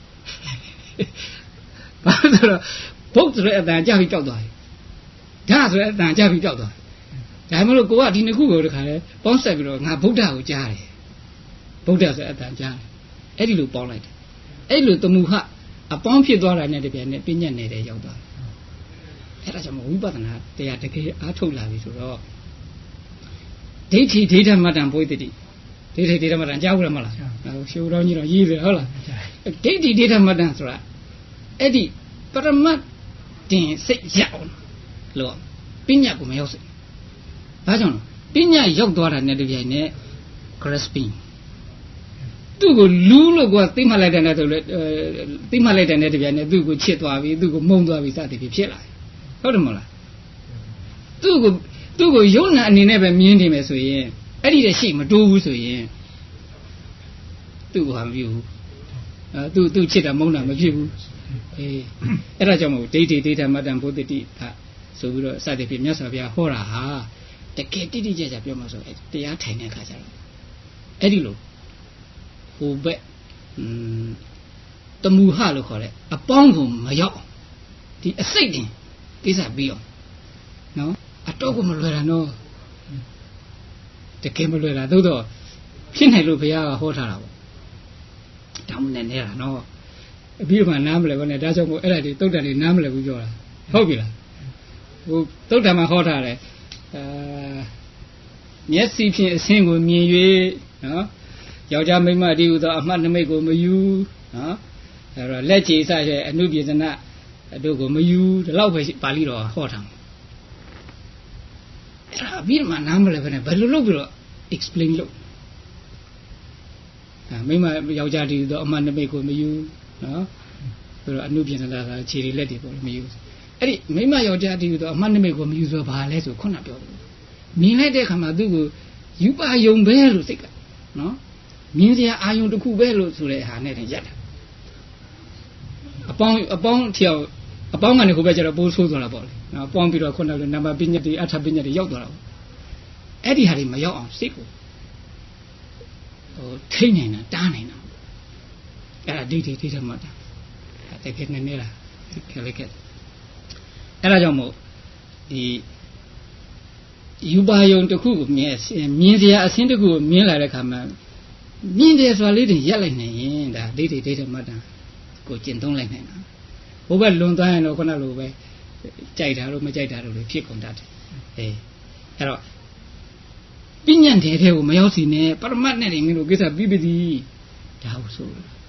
ဘာလို့ဆိုတော့ဗုဒ္ဓဆိုတဲ့အတန်ကြားပြီးကြောက်သွားပြီဓာဆိုတဲ့အတန်ကြားပြီးကြောက်သွားတယ်ဒါမှမဟုတ်ကိုကဒီနှစ်ခုကိုတခါလဲပေါင်းဆက်ပြီးတော့ငါဗုဒ္ဓကိုကြားတယ်ဗုဒ္ဓဆိုတဲ့အတန်ကြားတယ်အဲ့ဒီလိုပေါင်းလိုက်တယ်အဲ့လိုတမှုဟအပေါင်းဖြစ်သွားတာနဲ့တပြိုင်နက်ပညာနယ်တဲ့ရောက်သွားတယ်အဲ့ဒါကြောင့်ဝိပဿနာတရားတကယ်အားထုတ်လာပြီဆိုတော့ဒိဋ္ဌိဒိဋ္ဌမတ္တံဘုဒ္ဓတိဒိဋ္ဌိဒိဋ္ဌမတ္တံကြားဘူးလားမလားရှုတော်ကြီးတော့ရေးတယ်ဟုတ်လားဒိဋ္ဌိဒိဋ္ဌမတ္တံဆိုတာအဲ့ဒီပရမတ်တင်စိတ်ရောက်လို့ပညာကိုမရောက်စေဘာကြောင့်ပညာရောက်သွားတာနဲ့တပြိုင်နက် graspingသူ့ကိုလူလို့ကသိမှလိုက်တဲ့နဲ့ဆိုလေသိမှလိုက်တဲ့နဲ့တပြိုင်နက်သူ့ကိုချစ်သွားပြီသူ့ကိုမုန်းသွားပြီစသည်ဖြင့်ဖြစ်လာတယ်ဟုတ်တယ်မဟုတ်လားသူ့ကိုယုံနာအနေနဲ့ပဲမြင်နေမယ်ဆိုရင်အဲ့ဒီတည်းရှိမတိုးဘူးဆိုရင်သူ့ကိုဟာမပြုဘူးသူ့ချစ်တာမုန်းတာမဖြစ်ဘူးအေးအဲ့ဒါကြောင့်မို့ဒိဋ္ဌိဒိဋ္ဌမတ္တံဘုဒ္ဓတိဆိုပြီးတော့စသည်ဖြင့်မြတ်စွာဘုရားဟောတာဟာတကယ်တိတိကျကျပြောမှဆိုတရားထိုင်တဲ့အခါကျတော့အဲ့ဒီလိုဟိုဘက်တမူဟလို့ခေါ်တဲ့အပေါင်းကိုမရောက်ဒီအစိတ်တင်ကိစ္စပြီးအောင်နော်အတော့ကိုမလွယ်တာနော်တကယ်မလွယ်တာသို့တော့ဖြစ်နိုင်လို့ဘုရားကဟောထားတာပေါ့တောင်းနေနေတာနော်ပြီးမှနားမလဲဘဲနဲ့ဒါကြောင့်မို့အဲ့ဒါတွေတုတ်တန်တွေနားမလဲဘူးပြောတာဟုတ်ပြီလားဟိုတုတ်တန်မှာဟောထားတယ်မျက်စိဖြင့်အဆင်းကိုမြင်၍နော်ယောက်ျားမိန်းမတည်းဟူသောအမှတ်နမိတ်ကိုမယူနော်အဲ့တော့လက်ချေစရဲ့အနုပြေသနာတို့ကိုမယူဒီလောက်ပဲပါဠိတော်ဟောထားမှာအဲ့ဒါပြီးမှနားမလဲဘဲနဲ့ဘယ်လိုလုပ်ပြီးတော့ explain လုပ်မိမယောက်ျားတည်းတော့အမှန်တမိတ်ကိုမယူနော်ဆိုတော့အနုပြင်လာတာခြေတွေလက်တွေပေါ့မယူအဲ့ဒီမိမယောက်ျားတည်းတော့အမှန်တမိတ်ကိုမယူဆိုတော့ဘာလဲဆိုခုနပြောတယ်မြင်လိုက်တဲ့အခါမှာသူ့ကိုယူပါယုံပဲလို့စိတ်ကနော်မြင်စရာအာယုံတစ်ခုပဲလို့ဆိုတဲ့ဟာနဲ့တင်ရက်တယ်အပေါင်းထျောက်အပေါင်းကနေကိုပဲကျတော့ပိုးဆိုးသွားတာပေါ့လေနော်ပေါင်းပြီးတော့ခုနကနံပါတ်ပညာတွေအထပညာတွေရောက်သွားတာပေါ့အဲ့ဒီဟာတွေမရောက်အောင်စိတ်ကိုထိနိုင်တာတားနိုင်တာအဲ့ဒါဒိဋ္ဌိထိမှတ်တာတကယ်နဲ့နေလားခဲလိုက်ခဲ့အဲ့ဒါကြောင့်မို့ဒီယူပါယုံတစ်ခုကိုမြင်စရာအဆင်းတစ်ခုကိုမြင်လာတဲ့ခါမှာမြင်တယ်ဆိုတာလေးတွေရက်လိုက်နိုင်ရင်ဒါဒိဋ္ဌိမှတ်တာကိုကျင့်သုံးလိုက်နိုင်တာဘိုးဘက်လွန်သွားရင်တော့ခုနလိုပဲကြိုက်တာလို့မကြိုက်တာလို့ဖြစ်ကုန်တတ်တယ်အဲ့တော့ပညာတဲ့တဲ့ကိုမရောက်စီနဲ့ပရမတ်နဲ့နေမင်းတို့ကိစ္စပြီးပြီဒါဟုတ်ဆို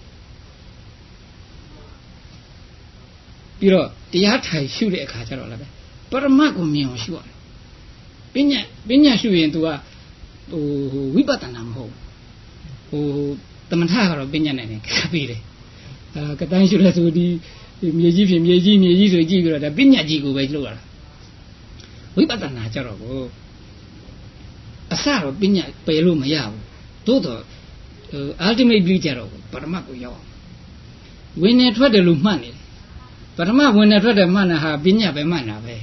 ပြီးတော့တရားထိုင်ရှုတဲ့အခါကျတော့လည်းပဲပရမတ်ကိုမြင်အောင်ရှုရတယ်ပညာရှုရင် तू ကဟိုဝိပဿနာမဟုတ်ဟိုတမထကတော့ပညာနဲ့နေပြီးတယ်ကတန်းရှုလဲဆိုဒီမြေကြီးဖြစ်မြေကြီးဆိုကြည့်ပြီးတော့ဒါပညာကြီးကိုပဲလုပ်ရတာဝိပဿနာကျတော့ကိုအစတော့ပညာပယ်လို့မရဘူးသို့တော့ultimately ကျတော့ပရမတ်ကိုရောက်အောင်ဝင်နေထွက်တယ်လို့မှတ်နေတယ်ပရမတ်ဝင်နေထွက်တယ်မှတ်တာဟာပညာပဲမှတ်တာပဲ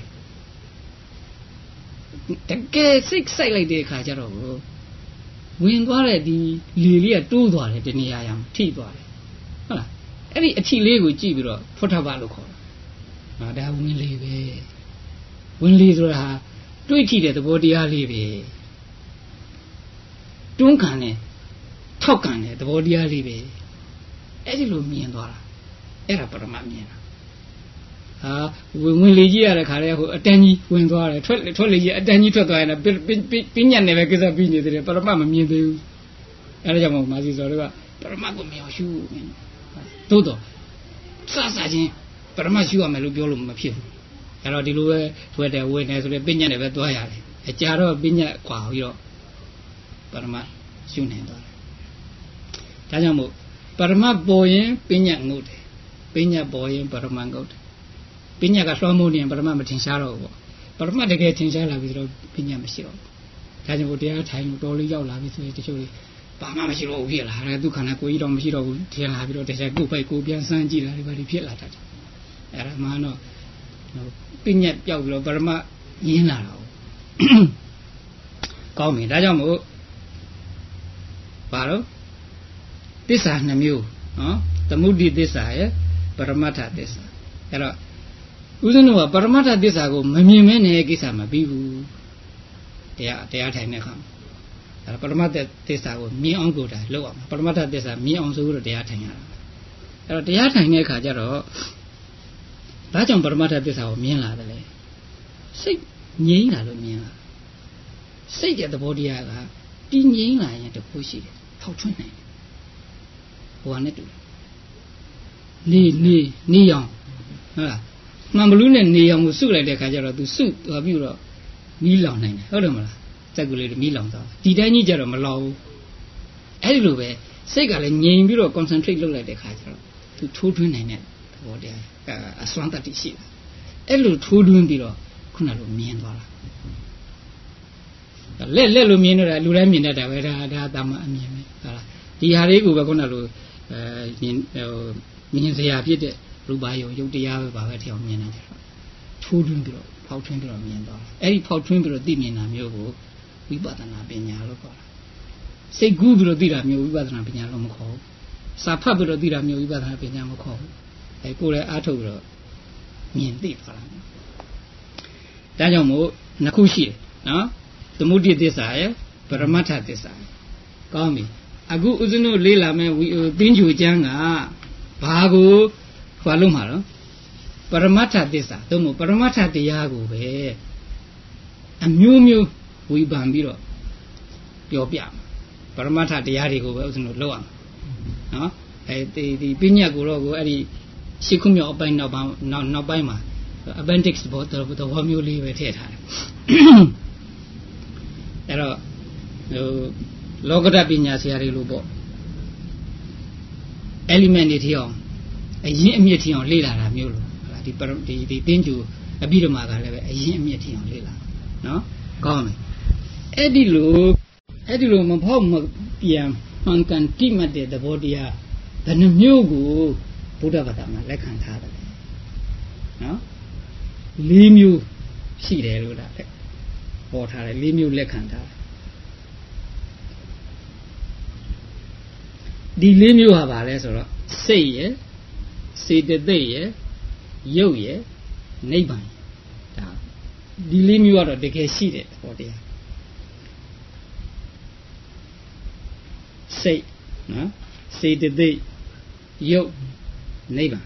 တကယ်စိတ်ဆိုင်လိုက်တဲ့အခါကျတော့ဝင်သွားတဲ့ဒီလေလေးကတိုးသွားတယ်တနေရာရအောင်ထိသွားတယ်ဟုတ်လားအဲ့ဒီအထိလေးကိုကြည့်ပြီးတော့ဖွတ်ထပ်ပါလို့ခေါ်တာဒါဝင်လေပဲဝင်လေဆိုတာဟာတွေးကြည့်တဲ့သဘောတရားလေးပဲတွန်းကန်တယ်ထောက်ကန်တယ်သဘောတရားလေးပဲအဲ့ဒီလိုမြင်သွားတာအဲ့ဒါပရမတ်မြင်တာဟာဝင်လေကြီးရတဲ့ခါတည်းဟိုအတန်းကြီးဝင်သွားတယ်ထွက်လေကြီးအတန်းကြီးထွက်သွားရင်ပညာနဲ့ပဲကိစ္စပြီးနေတယ်ပရမတ်မမြင်သေးဘူးအဲ့ဒါကြောင့်မို့မာစီစော်တို့ကပရမတ်ကိုမြင်အောင်ရှုသို့တော့စချင်းပရမတ်ရှုရမယ်လို့ပြောလို့မဖြစ်ဘူးအဲ့တော့ဒီလိုပဲထွက်တယ်ဝင်တယ်ဆိုတော့ပညာနဲ့ပဲသွားရတယ်အကြာတော့ပညာကွာပြီးတော့ပရမတ်ရှုနိုင်သွားတယ်ဒါကြောင့်မို့ပရမတ်ပေါ်ရင်ပညာငုတ်တယ်ပညာပေါ်ရင်ပရမတ်ငုတ်တယ်ပညာကလွှမ်းမိုးနေရင်ပရမတ်မထင်ရှားတော့ဘူးပေါ့ပရမတ်တကယ်ထင်ရှားလာပြီဆိုတော့ပညာမရှိတော့ဘူးဒါကြောင့်မို့တရားထိုင်လို့တော်လေးရောက်လာပြီဆိုရင်တချို့တွေဘာမှမရှိတော့ဘူးဖြစ်လာတယ်သူခန္ဓာကိုယ်ကြီးတော့မရှိတော့ဘူးထင်လာပြီးတော့တခြားကိုယ်ပိုက်ကိုပြန်စမ်းကြည့်လာတယ်ဘာတွေဖြစ်လာတတ်တယ်အဲ့ဒါမှတော့ပညာပြောက်ပြီးတော့ပရမတ်ရင်းလာတာကောင်းပြီဒါကြောင့်မို့ဘာလို့သစ္စာနှမျိုးနော်သမုဒိသစ္စာရဲ့ပရမတ္ထသစ္စာအဲ့တော့ဦးဇင်းတို့ကပရမတ္ထသစ္စာကိုမမြင်မဲနဲ့ကိစ္စမပြီးဘူးတရားထိုင်တဲ့အခါအဲ့ပရမတ္ထသစ္စာကိုမြင်အောင်ကိုတာလောက်အောင်ပရမတ္ထသစ္စာမြင်အောင်ဆိုပြီးတော့တရားထိုင်ရတာအဲ့တော့တရားထိုင်တဲ့အခါကျတော့ဘာကြောင့်ပရမတ္ထသစ္စာကိုမြင်လာတယ်လဲစိတ်ငြိမ်းလာလို့မြင်လာစိတ်ရဲ့သဘောတရားကတည်ငြိမ်းလာရင်တခုရှိတယ်ထောက်ထွင်းနိုင်တယ်ဟိုကနေတူနေရောင်ဟုတ်လားမှန်ဘလူးနဲ့နေရောင်ကိုစုလိုက်တဲ့ခါကျတော့သူစုသွားပြီးတော့မီးလောင်နိုင်တယ်ဟုတ်တယ်မလားစက်ကူလေးမီးလောင်သွားဒီတိုင်းကြီးကျတော့မလောင်ဘူးအဲ့ဒီလိုပဲစိတ်ကလည်းငြိမ်ပြီးတော့ concentrate လုပ်လိုက်တဲ့ခါကျတော့သူထိုးထွင်းနိုင်တဲ့သဘောတရားအစွမ်းတတ္တိရှိတယ်အဲ့လိုထိုးထွင်းပြီးတော့ခုနလိုမြင်သွားတာလက်လိုမြင်နေတာလူတိုင်းမြင်တတ်တာပဲဒါတာမအမြင်ပဲဟုတ်လားဒီဟာလေးကိုပဲခုနလိုမြင်စရာဖြစ်တဲ့ရူပါယုံရုပ်တရားပဲပါပဲထင်အောင်မြင်နေတယ်ထိုးထွင်းပြီးတော့ဖောက်ထွင်းပြီးတော့မြင်သွားတယ်အဲ့ဒီဖောက်ထွင်းပြီးတော့သိမြင်တာမျိုးကိုဝိပဿနာပညာလို့ခေါ်တာစိတ်ကူးပြီးတော့သိတာမျိုးဝိပဿနာပညာလို့မခေါ်ဘူးစာဖတ်ပြီးတော့သိတာမျိုးဝိပဿနာပညာမခေါ်ဘူးကိုယ်လည်းအားထုတ်ပြီးတော့မြင်သိသွားတာဒါကြောင့်မို့နှစ်ခုရှိတယ်နော်သမုဒိသစ္စာရဲ့ပရမတ္ထသစ္စာကောင်းပြီအခုဥစဉ်တို့လေးလာမဲ့သင်္ကြန်ကျမ်းကဘာကိုဘာလို့မှာတော့ပရမတ္ထသစ္စာသို့မဟုတ်ပရမတ္ထတရားကိုပဲအမျိုးမျိုးဝေဖန်ပြီးတော့ပြောပြပရမတ္ထတရားတွေကိုပဲဥစဉ်လို့လောက်အောင်နော်ဒီပညာကိုတော့ကိုအဲ့ဒီရှစ်ခုမြောက်အပိုင်းနောက်ပိုင်းမှာ appendix ဘောတော်မျိုးလေးပဲထည့်ထားတယ်အဲ့တော့လောကဓာတ်ပညာဆရာတွေလို့ပေါ့ element တွေထည့်အောင်အရင်အမြင့်ထည့်အောင်လေ့လာတာမျိုးလို့ဒီတင်းကျူအပြီးတော့မှကလည်းပဲအရင်အမြင့်ထည့်အောင်လေ့လာနော်ကောင်းပြီအဲ့ဒီလိုမဖောက်မပြန်မှန်ကန်တိမှတ်တဲ့သဘောတရားဘယ်နှမျိုးကိုဗုဒ္ဓဘာသာမှာလက်ခံထားတယ်နော်၄မျိုးရှိတယ်လို့ဒါပေါ်ထားတယ်၄မျိုးလက်ခံထားတယ်ဒီ၄မျိုးဟာဘာလဲဆိုတော့စိတ်ရယ်စေတသိက်ရယ်ရုပ်ရယ်နိဗ္ဗာန်ဒါဒီ၄မျိုးကတော့တကယ်ရှိတယ်ဟောတရားစိတ်နော်စေတသိက်ရုပ်နိဗ္ဗာန်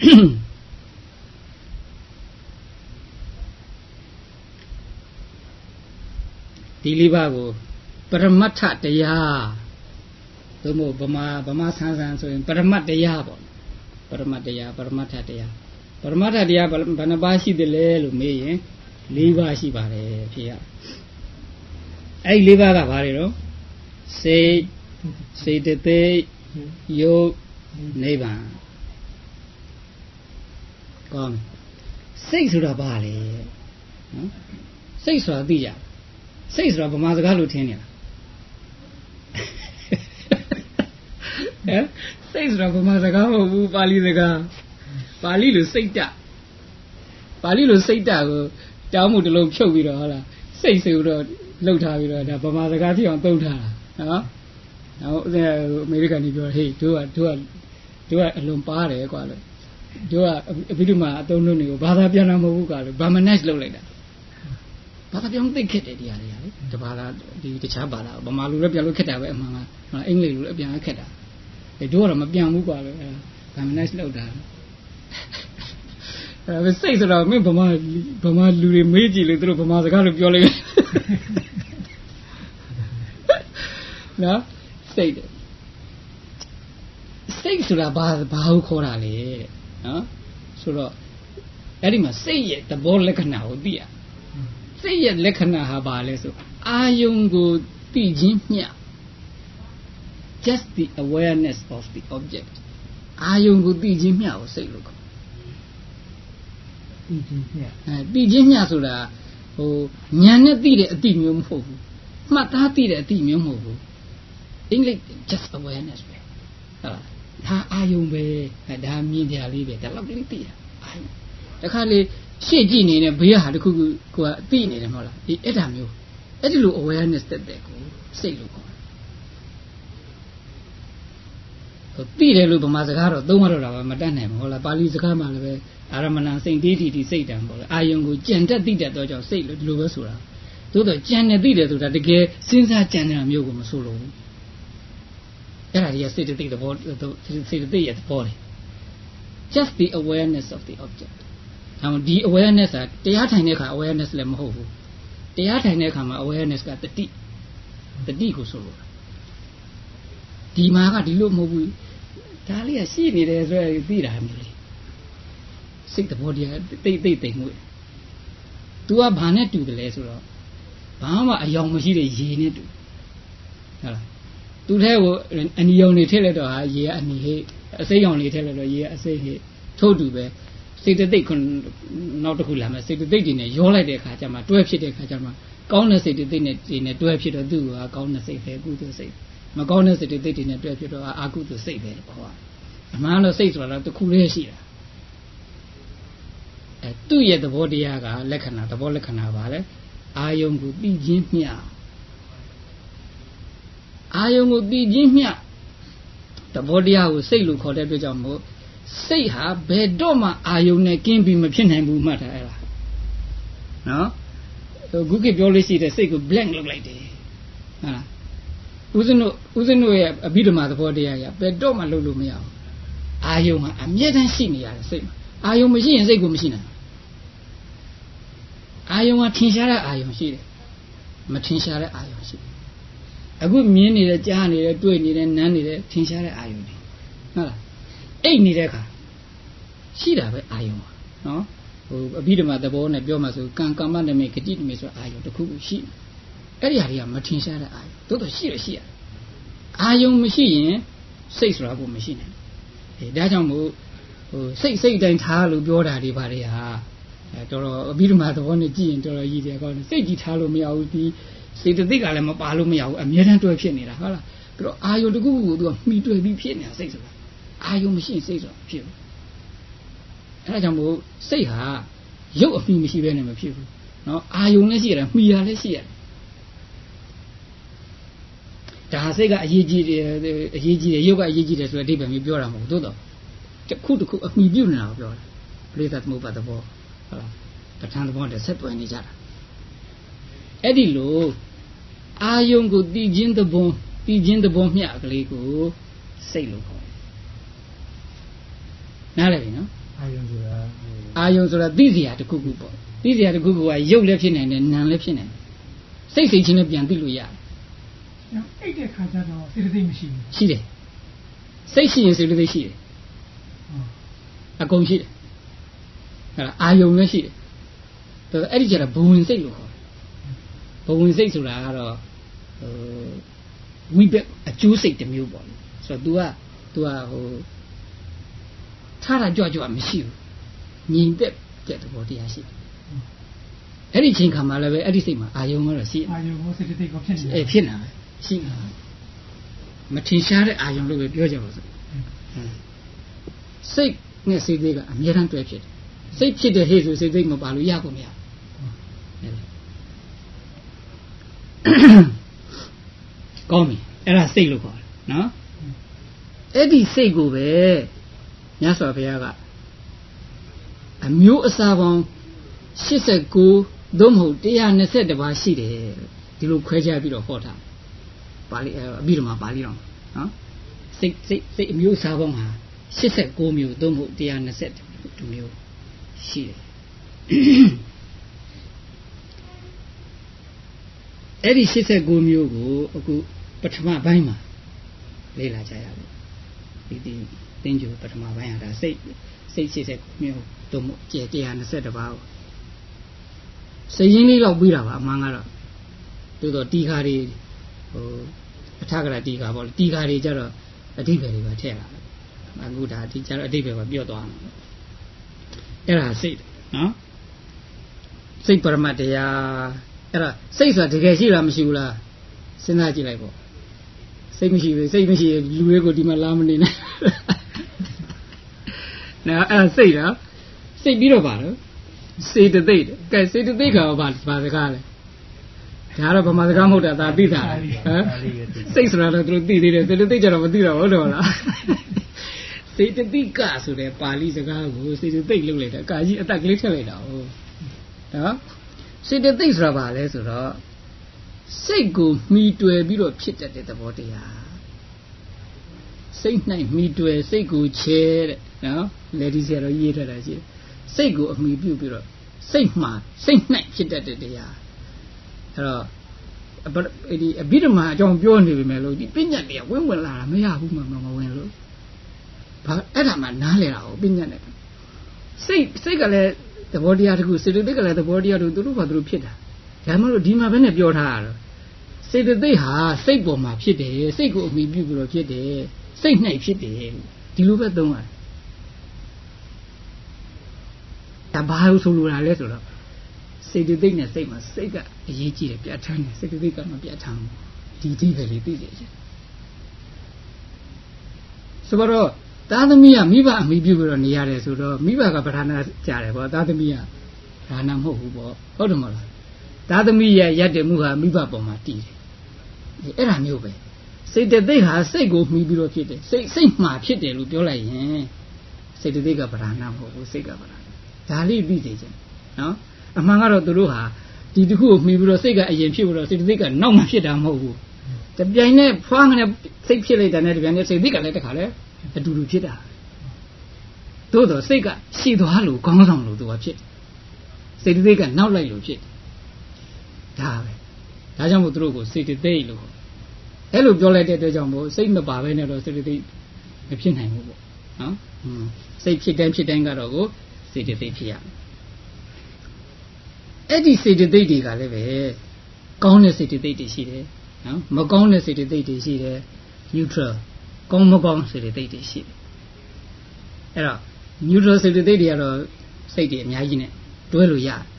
ဒီလေးပါးကိုပရမတ္ထတရားသို့မဟုတ်ဗမာဆန်းဆန်းဆိုရင်ပရမတ္ထတရားပေါ့ပရမတ္ထတရားပရမတ္ထတရားပရမတ္ထတရားဘယ်နှပါးရှိသလဲလို့မေးရင်၄ပါးရှိပါတယ်ဖြစ်ရအဲ့ဒီ၄ပါးကဘာတွေတော့စေတသိက်ရုပ်နိဗ္ဗာန်ကောင်းစိတ်ဆိုတာဘာလဲနော်စိတ်ဆိုတာသိကြစိတ်ဆိုတာဗမာစကားလို့ထင်နေတာဟမ်စိတ်ဆိုတာဗမာစကားမဟုတ်ဘူးပါဠိစကားပါဠိလိုစိတ်တပါဠိလိုစိတ်တကိုတောင်းမှုတစ်လုံးဖြုတ်ပြီးတော့ဟုတ်လားစိတ်ဆိုတော့လှုပ်ထားပြီးတော့ဒါဗမာစကားဖြစ်အောင်သုံးထားတာနော်နောက်အမေရိကန်ကြီးပြောဟေးတို့ကအလွန်ပါတယ်ကွာလို့တို့ကအဘိဓမ္မာအသုံးလုံးတွေကိုဘာသာပြန်တာမဟုတ်ဘူးကွာလို့ဗာမနက်လုပ်လိုက်တာဘာသာပြောင်းသိခက်တယ်တရားတွေကလေတဘာသာဒီတခြားဘာသာဗမာလူလည်းပြန်လို့ခက်တာပဲအမှန်ကအင်္ဂလိပ်လူလည်းပြန်ခက်တာတို့ကတော့မပြန်ဘူးကွာလို့ဗာမနက်လုပ်တာအဲ့စိတ်ဆိုတော့မင်းဗမာလူတွေမေးကြည့်လို့တို့ဗမာစကားလို့ပြောလိုက်နော်စိတ်ဆိုတာဘာကိုခေါ်တာလဲနော်ဆိုတော့အဲ့ဒီမှာစိတ်ရဲ့သဘောလက္ခဏာကိုသိရစိတ်ရဲ့လက္ခဏာဟာဘာလဲဆိုအာယုံကိုသိခြင်းမျှ just the awareness of the object အာယုံကိုသိခြင်းမျှကိုစိတ်လို့ခေါ်သိခြင်းမျှဆိုတာဟိုဉာဏ်နဲ့သိတဲ့အသိမျိုးမဟုတ်ဘူးမှတ်သားသိတဲ့အသိမျိုးမဟုတ်ဘူးအင်္ဂလိပ် just awareness ပဲဟုတ်လားဒါအာယုံပဲဒါမြင်ကြလေးပဲဒါလောက်ကလေးသိတာအာယုံတခါလေရှေ့ကြည့်နေတဲ့ဘေးဟာတခုခုကိုကသိနေတယ်မဟုတ်လားဒီအဲ့ဒါမျိုးအဲ့ဒီလို awareness တက်တဲ့ကိုစိတ်လို့ခေါ်တယ်သိတယ်လို့ဗမာစကားတော့သုံးရတော့တာမတတ်နိုင်ဘူးဟုတ်လားပါဠိစကားမှလည်းပဲအာရမဏစိတ်တိတိစိတ်တံပေါ့လေအာယုံကိုကြံတက်သိတတ်တော့ကြောင့်စိတ်လို့ဒီလိုပဲဆိုတာသို့တော့ကြံနေသိတယ်ဆိုတာတကယ်စဉ်းစားကြံနေတာမျိုးကိုမဆိုလို့ဘူးအဲ့ဒါကြီးစိတ်တိသဘောစိတ်တိရဲ့သဘောလေ just the awareness of the object ဒီ awareness ကတရားထိုင်တဲ့အခါ awareness လည်းမဟုတ်ဘူးတရားထိုင်တဲ့အခါမှာ awareness ကတတိကိုဆိုလို့ဒီမှာကဒီလိုမဟုတ်ဘူးဒါလေးကရှိနေတယ်ဆိုရသိတာမျိုးလေစိတ်သဘောတရားတိတ်မှု तू ကဘာနဲ့တူတယ်လဲဆိုတော့ဘာမှအယောင်မရှိတဲ့ရေနဲ့တူဟုတ်လားသူထဲကိုအနီရောင်နေထည့်လိုက်တော့ဟာရေကအနီဟိအစိမ်းရောင်လေးထည့်လိုက်တော့ရေကအစိမ်းဟိထို့တူပဲစိတ်တိတ်ကနောက်တစ်ခုလာမယ်စိတ်တိတ်တွေနဲ့ရောလိုက်တဲ့အခါကျမှတွဲဖြစ်တဲ့အခါကျမှကောင်းတဲ့စိတ်တိတ်နဲ့တွဲဖြစ်တော့သူ့ကကောင်းတဲ့စိတ်ပဲကုသိုလ်စိတ်မကောင်းတဲ့စိတ်တိတ်တွေနဲ့တွဲဖြစ်တော့အာကုသိုလ်စိတ်ပဲပေါ့အမှန်တော့စိတ်ဆိုတာတော့တစ်ခုလေးရှိတာသူ့ရဲ့သဘောတရားကလက္ခဏာသဘောလက္ခဏာပါလေအာယုံကိုသိခြင်းမျှအာယုံကိုသိခြင်းမျှသဘောတရားကိုစိတ်လို့ခေါ်တဲ့အတွက်ကြောင့်မို့စိတ်ဟာဘယ်တော့မှအာယုံနဲ့ကင်းပြီးမဖြစ်နိုင်ဘူးမှတ်ထားအဲ့ဒါနော်ခုခေတ်ပြောလို့ရှိတဲ့စိတ်ကို blank လုပ်လိုက်တယ်ဟုတ်လားဦးဇင်းတို့ရဲ့အဘိဓမ္မာသဘောတရားကြီးဘယ်တော့မှလုပ်လို့မရဘူးအာယုံမှာအမြဲတမ်းရှိနေရတယ်စိတ်မှာအာယုံမရှိရင်စိတ်ကိုမရှိနိုင်အာယုံကထင်ရှားတဲ့အာယုံရှိတယ်မထင်ရှားတဲ့အာယုံရှိတယ်အခုမြင်နေတဲ့ကြားနေတဲ့တွေ့နေတဲ့နမ်းနေတဲ့ထင်ရှားတဲ့အာယုံတွေဟုတ်လားအိတ်နေတဲ့အခါရှိတာပဲအာယုံပါနော်ဟိုအဘိဓမ္မာသဘောနဲ့ပြောမှဆိုကံကမ္မနမိတ်ဂတိနမိတ်ဆိုအာယုံတစ်ခုခုရှိအဲ့ဒီဟာတွေကမထင်ရှားတဲ့အာယုံတိုးတော့ရှိရရှိရအာယုံမရှိရင်စိတ်ဆိုတာကိုမရှိနိုင်ဘူးဒါကြောင့်မို့ဟိုစိတ်တိုင်းထားလို့ပြောတာတွေဘာတွေဟာတော်တော်အဘိဓမ္မာသဘောနဲ့ကြည့်ရင်တော်တော်ရည်တယ်ကောင်းတယ်စိတ်ကြီးထားလို့မရဘူးဒီစေတသိက်ကလည်းမပါလို့မရဘူးအမြဲတမ်းတွဲဖြစ်နေတာဟုတ်လားပြီးတော့အာယုံတစ်ခုခုကိုသူကမှီတွဲပြီးဖြစ်နေတာစိတ်ဆိုတာအာယုံမရှိရင်စိတ်ဆိုတာဖြစ်ဘူးအဲဒါကြောင့်မို့စိတ်ဟာရုပ်အမှီမရှိဘဲနဲ့မဖြစ်ဘူးနော်အာယုံလည်းရှိရတယ်မှီရလည်းရှိရတယ်ဒါစိတ်ကအရေးကြီးတယ်ရုပ်ကအရေးကြီးတယ်ဆိုတဲ့အဓိပ္ပာယ်မျိုးပြောတာမဟုတ်ဘူးသို့တော့တစ်ခုအမှီပြုတ်နေတာကိုပြောတာပရိသတ်သမုပ္ပါသဘောဟုတ်လားပဋ္ဌာန်းသဘောနဲ့ဆက်သွယ်နေကြတာအဲ့ဒီလိုအာယုံကိုတည်ခြင်းသဘောမျှကလေးကိုစိတ်လို့ခေါ်တယ်နားလည်ပြီနော်အာယုံဆိုတာသိစရာတစ်ခုခုပေါ့သိစရာတစ်ခုခုကရုပ်လည်းဖြစ်နိုင်တယ်နာမ်လည်းဖြစ်နိုင်တယ်စိတ်ချင်းလည်းပြန်သိလို့ရတယ်အဲ့တဲ့ခါကျတော့စေတသိက်မရှိဘူးရှိတယ်စိတ်ရှိရင်စေတသိက်ရှိတယ်အကုန်ရှိတယ်အဲ့ဒါအာယုံလည်းရှိတယ်အဲ့ဒီကျတော့ဘဝင်စိတ်လို့ခေါ်တယ်ဘဝင်စိတ်ဆိုတာကတော့ဝိဘက်အကျိုးစိတ်တစ်မျိုးပေါ့ဆိုတော့ तू ကဟိုထားတာကြွမရှိဘူးညီတဲ့သဘောတရားရှိတယ်အဲ့ဒီချိန်ခါမှာလည်းပဲအဲ့ဒီစိတ်မှာအာယုံကတော့ရှိအာယုံကိုစေတသိက်ကဖြစ်နေတယ်ဖြစ်နေတာပဲရှိနေတာမထင်ရှားတဲ့အာယုံလို့ပဲပြောကြပါစို့စိတ်နဲ့စိတ်တွေကအမြဲတမ်းတွဲဖြစ်တယ်စိတ်ဖြစ်တဲ့ဟေ့ဆိုစိတ်သိမပါလို့ရကုန်မရကောင်းပြီအဲ့ဒါစိတ်လို့ခေါ်တယ်နော်အဲ့ဒီစိတ်ကိုပဲမြတ်စွာဘုရားကအမျိုးအစားပေါင်း89သို့မဟုတ်120ပါးရှိတယ်ဒီလိုခွဲခြားပြီးတော့ဟောတာပါဠိအဘိဓမ္မာပါဠိတော်နော်စိတ်အမျိုးအစားပေါင်းဟာ89မျိုးသို့မဟုတ်120မျိုးရှိတယ်အဲ့ဒီ89မျိုးကိုအခုပထမပိုင်းမှာလေ့လာကြရအောင်ဒီသင်္ကြန်ပထမပိုင်းဟာဒါစိတ်89မျိုးသို့မဟုတ်120ပါးကိုစိတ်ရင်းလေးတော့ပြီးတာပါအမှန်ကတော့သို့တော့တီခါတွေဟိုအထကရာတီခါပေါ့တီခါတွေကြတော့အဓိပ္ပာယ်တွေပါထည့်လာတယ်အခုဒါဒီကြတော့အဓိပ္ပာယ်ပါပြော့သွားမှာအဲ့ဒါစိတ်နော်စိတ်ပရမတ်တရားအဲ့ဒါစိတ်ဆိုတာတကယ်ရှိလားမရှိဘူးလားစဉ်းစားကြည့်လိုက်ပေါ့စိတ်မရှိဘူးစိတ်မရှိလူတွေကိုဒီမှာလာမနေနဲ့နော်အဲ့စိတ်လားစိတ်ပြီးတော့ပါတော့စေတသိက်ကဲစေတသိက်ကဘာစကားလဲဒါတော့ဗမာစကားမဟုတ်တာဒါသိတာဟမ်စိတ်ဆိုတာတော့သူတို့သိသေးတယ်စေတသိက်ကျတော့မသိတော့ဟုတ်တယ်မလားစေတသိက်ကဆိုတဲ့ပါဠိစကားကိုစေတသိက်လုပ်လိုက်တာအကာကြီးအတက်ကလေးထည့်လိုက်တာဟုတ်နော်စေတသိက်ဆိုတာဘာလဲဆိုတော့စိတ်ကိုမှီတွယ်ပြီးတော့ဖြစ်တတ်တဲ့သဘောတရားစိတ်၌မှီတွယ်စိတ်ကိုချဲတဲ့နော်လေဒီဆရာတော်ရေးထားတာရှိတယ်စိတ်ကိုအမှီပြုပြီးတော့စိတ်မှာစိတ်၌ဖြစ်တတ်တဲ့တရားအဲ့တော့ဒီအဘိဓမ္မာအကြောင်းပြောနေပြီမဲ့လို့ဒီပညာတရားဝင်လာတာမရဘူးမဝင်လို့ဘာအဲ့ဒါမှနားလဲတာကိုပညာနဲ့စိတ်ကလည်းသဘောတရားတခုစေတသိက်ကလည်းသဘောတရားတို့သူတို့ဘာသူတို့ဖြစ်တာဒါမှမဟုတ်ဒီမှာပဲနဲ့ပြောထားရတော့စေတသိက်ဟာစိတ်ပေါ်မှာဖြစ်တယ်စိတ်ကိုအမှီပြုပြီးတော့ဖြစ်တယ်စိတ်၌ဖြစ်တယ်ဒီလိုပဲသုံးရတယ်ဒါဘာလို့ဆိုလိုတာလဲဆိုတော့စေတသိက်နဲ့စိတ်မှာစိတ်ကအရေးကြီးတယ်ပြဋ္ဌာန်းတယ်စေတသိက်ကမပြဋ္ဌာန်းဘူးဒီပဲလေးသိစေချင်ဆိုတော့သားသမီးကမိဘအမိပြုပြီးတော့နေရတယ်ဆိုတော့မိဘကပဋ္ဌာန်းကြတယ်ပေါ့သားသမီးကဒါနမဟုတ်ဘူးပေါ့ဟုတ်တယ်မလားသားသမီးရဲ့ရက်တည်မှုဟာမိဘပေါ်မှာတည်တယ်အဲ့ဒါမျိုးပဲစေတသိက်ဟာစိတ်ကိုမှီပြီးတော့ဖြစ်တယ်စိတ်မှာဖြစ်တယ်လို့ပြောလိုက်ရင်စေတသိက်ကပဋ္ဌာန်းမဟုတ်ဘူးစိတ်ကပဋ္ဌာန်းဒါလေးသိစေချင်နော်အမှန်ကတော့သူတို့ဟာဒီတစ်ခုကိုမှီပြီးတော့စိတ်ကအရင်ဖြစ်ပြီးတော့စေတသိက်ကနောက်မှဖြစ်တာမဟုတ်ဘူးတပြိုင်နဲ့ဖွားငနဲ့စိတ်ဖြစ်လိုက်တဲ့နဲ့တပြိုင်နဲ့စေတသိက်ကလည်းတခါလဲအတူတူဖြစ်တာသို့တော့စိတ်ကရှိသွားလို့ခေါင်းဆောင်လို့သူကဖြစ်စေတသိက်ကနောက်လိုက်လို့ဖြစ်ဒါပဲဒါကြောင့်မို့သူတို့ကိုစေတသိက်လို့အဲ့လိုပြောလိုက်တဲ့အတွက်ကြောင့်မို့စိတ်မပါဘဲနဲ့တော့စေတသိက်မဖြစ်နိုင်ဘူးပေါ့နော်စိတ်ဖြစ်တိုင်းကတော့ကိုစေတသိက်ဖြစ်ရမယ်အဲ့ဒီစေတသိက်တွေကလည်းပဲကောင်းတဲ့စေတသိက်တွေရှိတယ်နော်မကောင်းတဲ့စေတသိက်တွေရှိတယ် neutral ကောင်းမကောင်းစေတသိက်တွေရှိတယ်အဲ့တော့ neutral စေတသိက်တွေကတော့စိတ်တွေအများကြီးနဲ့တွဲလို့ရတယ်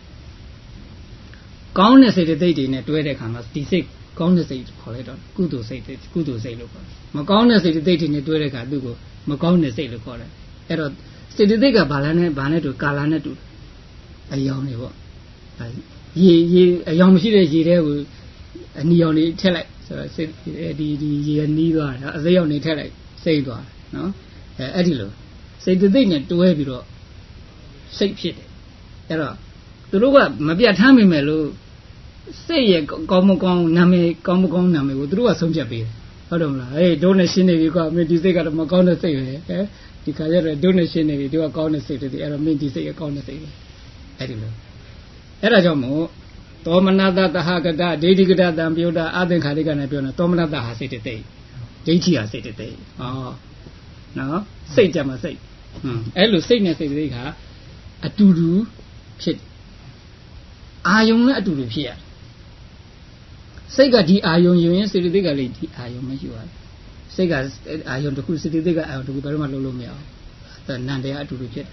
ကောင်းတဲ့စေတသိက်တွေနဲ့တွဲတဲ့အခါမှာဒီစိတ်ကောင်းတဲ့စိတ်ခေါ်လိုက်တော့ကုသိုလ်စိတ်လို့ခေါ်တယ်မကောင်းတဲ့စေတသိက်တွေနဲ့တွဲတဲ့အခါသူ့ကိုမကောင်းတဲ့စိတ်လို့ခေါ်တယ်အဲ့တော့စေတသိက်ကဘာနဲ့တူကာလာနဲ့တူအယောင်တွေပေါ့ရေအယောင်မရှိတဲ့ရေထဲကိုအနီရောင်လေးထည့်လိုက်ဆိုတော့ဒီရေနီးသွားတာအစိမ်းရောင်လေးထည့်လိုက်စိတ်သွားနော်အဲ့ဒီလိုစေတသိက်နဲ့တွဲပြီးတော့စိတ်ဖြစ်တယ်အဲ့တော့သူတို့ကမပြတ်ထမ်းမိမယ်လို့စိတ်ရဲ့ကောင်းမကောင်းနာမည်ကောင်းမကောင်းနာမည်ကိုသူတို့ကဆုံးဖြတ်ပေးတယ်ဟုတ်တယ်မလားဟေးဒုနဲ့ရှင်းနေပြီကွာမင်းဒီစိတ်ကတော့မကောင်းတဲ့စိတ်ပဲဒီခါကျတော့ဒုနဲ့ရှင်းနေပြီသူကကောင်းတဲ့စိတ်တည်းအဲ့တော့မင်းဒီစိတ်ကကောင်းတဲ့စိတ်ပဲအဲ့ဒီလိုအဲ့ဒါကြောင့်မို့သောမနတသဟကတဒိဋ္ဌိကတတံပြုဒ္ဓအာသင်္ခါရိကနဲ့ပြောနေသောမနတဟာစိတ်တည်းဒိဋ္ဌိဟာစိတ်တည်းဟောနော်စိတ်ကြမှာစိတ်အဲ့လိုစိတ်နဲ့စိတ်တည်းကအတူတူဖြစ်အာယုံနဲ့အတူတူဖြစ်ရတယ်စိတ်ကဒီအာယုံယူရင်စေတသိက်ကလည်းဒီအာယုံမယူရဘူးစိတ်ကအာယုံတစ်ခုစေတသိက်ကအာယုံတစ်ခုဘယ်တော့မှလုံးလို့မရဘူးအဲနန္တရားအတူတူဖြစ်တယ်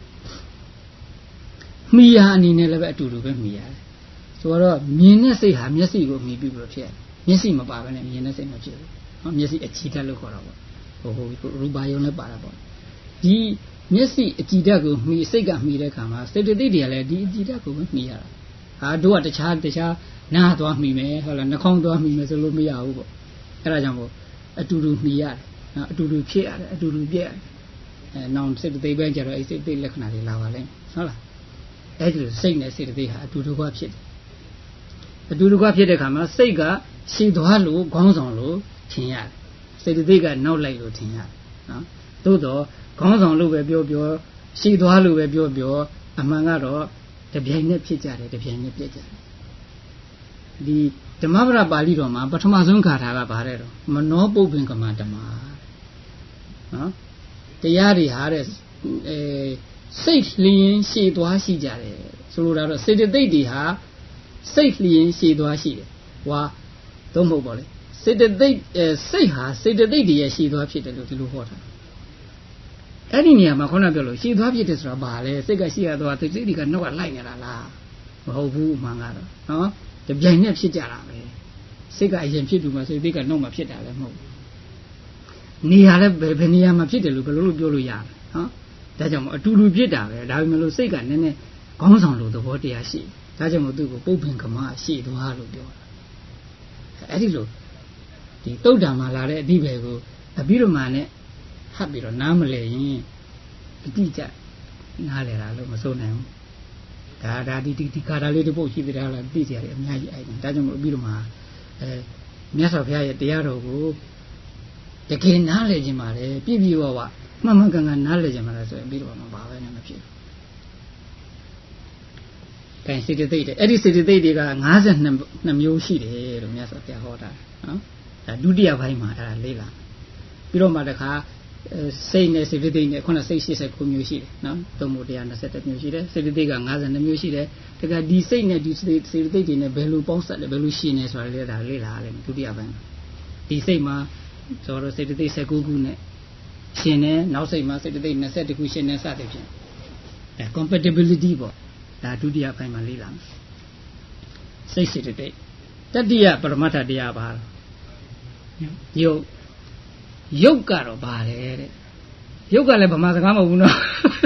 မိယာအနေနဲ့လည်းပဲအတူတူပဲမိရတယ်ဆိုတော့မြင်တဲ့စိတ်ဟာမျက်စိကိုမြင်ပြီးတော့ဖြစ်ရတယ်မျက်စိမပါဘဲနဲ့မြင်တဲ့စိတ်မဖြစ်ဘူးဟောမျက်စိအကြည်ဓာတ်လို့ခေါ်တာပေါ့ဟိုရူပါယုံလည်းပါတာပေါ့ဒီမျက်စိအကြည်ဓာတ်ကိုမိစိတ်ကမိတဲ့ခါမှာစေတသိက်တွေကလည်းဒီအကြည်ဓာတ်ကိုပဲမိရတာဟာတို့ကတခြားနားသွားမိမယ်ဟုတ်လားနှာခေါင်းသွားမိမယ်ဆိုလို့မရဘူးပေါ့အဲ့ဒါကြောင့်မို့အတူတူမိရတယ်နော်အတူတူဖြစ်ရတယ်အတူတူပြည့်ရတယ်နောင်စေတသိက်ပဲကြတော့အဲ့စေတသိက်လက္ခဏာတွေလာပါလိမ့်ဟုတ်လားအဲ့ဒီစိတ်နဲ့စေတသိက်ဟာအတူတူကဖြစ်တယ်အတူတူကဖြစ်တဲ့ခါမှာစိတ်ကရှည်သွားလို့ခေါင်းဆောင်လို့ထင်ရတယ်စေတသိက်ကနောက်လိုက်လို့ထင်ရတယ်နော်သို့တော့ခေါင်းဆောင်လို့ပဲပြောရှည်သွားလို့ပဲပြောအမှန်ကတော့တပြိုင်နက်ဖြစ်ကြတယ်တပြိုင်နက်ပြည့်ကြတယ်ဒီဓမ္မပဒပါဠိတော်မှာပထမဆုံးဂါထာကဘာလဲတော့မနောပုပ္ပင်္ဂမဓမ္မနော်တရားတွေဟာတဲ့စိတ်လျင်ရှည်သွားရှိကြတယ်ဆိုလိုတာတော့စေတသိက်တွေဟာစိတ်လျင်ရှည်သွားရှိတယ်ဟွာတော့မဟုတ်ပါလေစေတသိက်စိတ်ဟာစေတသိက်တွေရဲ့ရှည်သွားဖြစ်တယ်လို့ဒီလိုဟောတာအဲ့ဒီနေရာမှာခေါင်းကပြောလို့ရှည်သွားဖြစ်တယ်ဆိုတာဘာလဲစိတ်ကရှည်ရသွားစိတ်တွေကနောက်ကလိုက်နေတာလားမဟုတ်ဘူးမှန်ကတော့နော်တပြိုင်နဲ့ဖြစ်ကြတာပဲစိတ်ကအရင်ဖြစ်ပြီးမှစိတ်ကနောက်မှဖြစ်တာလည်းမဟုတ်ဘူးနေရာလည်းဘယ်နေရာမှာဖြစ်တယ်လို့ဘယ်လိုပြောလို့ရမလဲနော်ဒါကြောင့်အတူတူဖြစ်တာပဲဒါပေမဲ့လို့စိတ်ကနည်းနည်းခေါင်းဆောင်လို့သဘောတရားရှိဒါကြောင့်မို့သူ့ကိုပုပ္ပင်္ဂမရှိသွားလို့ပြောတာအဲ့ဒီလိုဒီတုတ်တံမှာလာတဲ့အဓိပ္ပာယ်ကိုအဘိဓမ္မာနဲ့ဟပ်ပြီးတော့နားမလည်ရင်အတိအကျနားလည်တာလို့မဆိုနိုင်ဘူးဒါဒီကာတာလေးတစ်ပုတ်ရှိသေးတယ်လားသိကြရတယ်အများကြီးအဲ့ဒါကြောင့်မို့ပြီးတော့မှမြတ်စွာဘုရားရဲ့တရားတော်ကိုတကယ်နားလည်ခြင်းပါလေပြည့်ပြည့်ဝဝမှန်မှန်ကန်ကန်နားလည်ခြင်းပါလေဆိုရင်ပြီးတော့မှဘာပဲနဲ့မဖြစ်ဘူး။ဒါစေတသိက်တွေအဲ့ဒီစေတသိက်တွေက52မျိုးရှိတယ်လို့မြတ်စွာဘုရားဟောတာနော်။ဒါဒုတိယဘိုင်းမှာအဲ့ဒါလေးလာပြီးတော့မှတခါစိတ်နဲ့စေတသိက်နဲ့ခုနစိတ်89မျိုးရှိတယ်နော်သုံးဖို့121မျိုးရှိတယ်စေတသိက်က52မျိုးရှိတယ်တခါဒီစိတ်နဲ့ဒီစေတသိက်တွေနဲ့ဘယ်လိုပေါင်းစပ်လဲဘယ်လိုရှင်းလဲဆိုတာလေဒါလေ့လာရတယ်ဒုတိယပိုင်းဒီစိတ်မှာဆိုတော့စေတသိက်19ခုနဲ့ရှင်းတယ်နောက်စိတ်မှာစေတသိက်21ခုရှင်းတယ်စသဖြင့်compatibility ပေါ့ဒါဒုတိယပိုင်းမှာလေ့လာမယ်စိတ်စေတသိက်တတိယပရမတ္ထတရားပါယုတ်ကတော့ဘာလဲတဲ့ယုတ်ကလည်းဗမာစကားမဟုတ်ဘူးနော်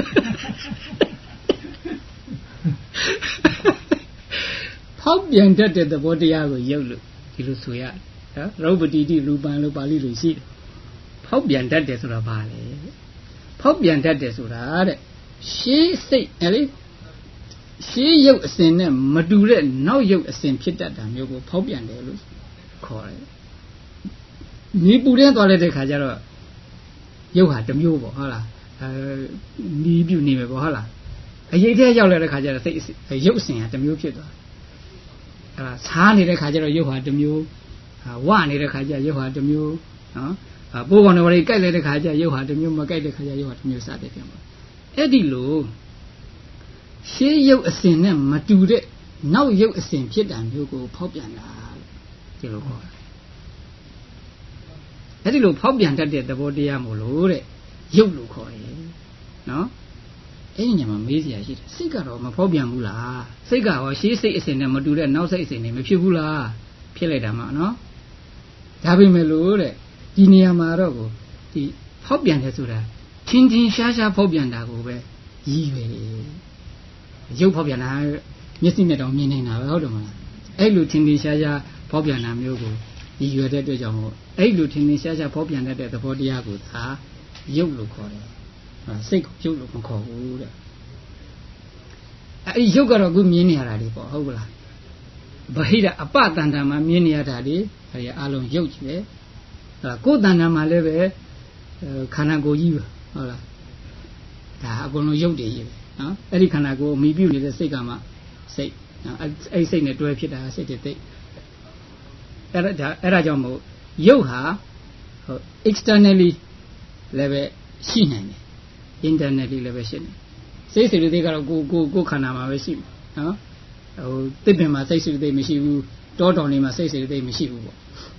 ဖောက်ပြန်တတ်တဲ့သဘောတရားကိုယုတ်လို့ဒီလိုဆိုရတယ်နော်ရုပ်ပတိတိရူပံလို့ပါဠိလိုရှိတယ်ဖောက်ပြန်တတ်တယ်ဆိုတာဘာလဲဖောက်ပြန်တတ်တယ်ဆိုတာတဲ့ရှေးစိတ်လေရှေးယုတ်အစဉ်နဲ့မတူတဲ့နောက်ယုတ်အစဉ်ဖြစ်တတ်တာမျိုးကိုဖောက်ပြန်တယ်လို့ခေါ်တယ်ညီပူတဲ့သွားလိုက်တဲ့ခါကျတော့ရုပ်ဟာတစ်မျိုးပေါ့ဟုတ်လားနီးပြူနေမယ်ပေါ့ဟုတ်လားအရေးတဲ့ရောက်လာတဲ့ခါကျတော့စိတ်ရုပ်အစဉ်ကတစ်မျိုးဖြစ်သွားအဲ့ဒါစားနေတဲ့ခါကျတော့ရုပ်ဟာတစ်မျိုးဝနေတဲ့ခါကျရုပ်ဟာတစ်မျိုးနော်ပိုးကောင်တွေဘာတွေကြိုက်လိုက်တဲ့ခါကျရုပ်ဟာတစ်မျိုးမကြိုက်တဲ့ခါကျရုပ်ဟာတစ်မျိုးစတဲ့ပြန်ပေါ့အဲ့ဒီလိုရှေးရုပ်အစဉ်နဲ့မတူတဲ့နောက်ရုပ်အစဉ်ဖြစ်တာမျိုးကိုဖောက်ပြန်တာဒီလိုခေါ်တာအဲ့ဒီလိုဖောက်ပြန်တတ်တဲ့သဘောတရားမို့လို့တဲ့ရုပ်လို့ခေါ်တယ်နော်အဲ့ဒီညမှာမေးစရာရှိတယ်စိတ်ကတော့မဖောက်ပြန်ဘူးလားစိတ်ကရောရှေးစိတ်အစဉ်နဲ့မတူတဲ့နောက်စိတ်အစဉ်တွေမဖြစ်ဘူးလားဖြစ်လိုက်တာမှနော်ဒါပေမဲ့လို့တဲ့ဒီနေရာမှာတော့ကိုဒီဖောက်ပြန်တယ်ဆိုတာထင်းထင်းရှားရှားဖောက်ပြန်တာကိုပဲရည်ရွယ်ရုပ်ဖောက်ပြန်တာမျက်စိနဲ့တောင်မြင်နေတာပဲဟုတ်တယ်မလားအဲ့လိုထင်းထင်းရှားရှားဖောက်ပြန်တာမျိုးကိုရည်ရွယ်တဲ့အတွက်ကြောင့်မို့အဲ့လိုထင်းထင်းရှားရှားဖောက်ပြန်တတ်တဲ့သဘောတရားကိုသာရုပ်လို့ခေါ်တယ်စိတ်ကိုရုပ်လို့မခေါ်ဘူးတဲ့အဲ့ဒီရုပ်ကတော့အခုမြင်နေရတာလေပေါ့ဟုတ်ကလားဗဟိတအပတန်တံမှာမြင်နေရတာလေအဲ့ဒီအလုံးရုပ်ကြီးပဲကိုယ်တန်တံမှာလည်းပဲခန္ဓာကိုယ်ကြီးပဲဟုတ်လားဒါအကုန်လုံးရုပ်တွေကြီးပဲနော်အဲ့ဒီခန္ဓာကိုယ်အမိပြုနေတဲ့စိတ်ကမှစိတ်အဲ့စိတ်နဲ့တွဲဖြစ်တာစိတ်တွေသိအဲ့ဒါကြောင့်မို့ရုပ်ဟာexternally လည်းပဲရှိနိုင်တယ် internally လည်းပဲရှိနေစိတ်စိတ်တွေကတော့ကိုခန္ဓာမှာပဲရှိမှာနော်တစ်ပင်မှာစိတ်စိတ်တွေမရှိဘူးတောတောင်တွေမှာစိတ်စိတ်တွေမရှိဘူးပေါ့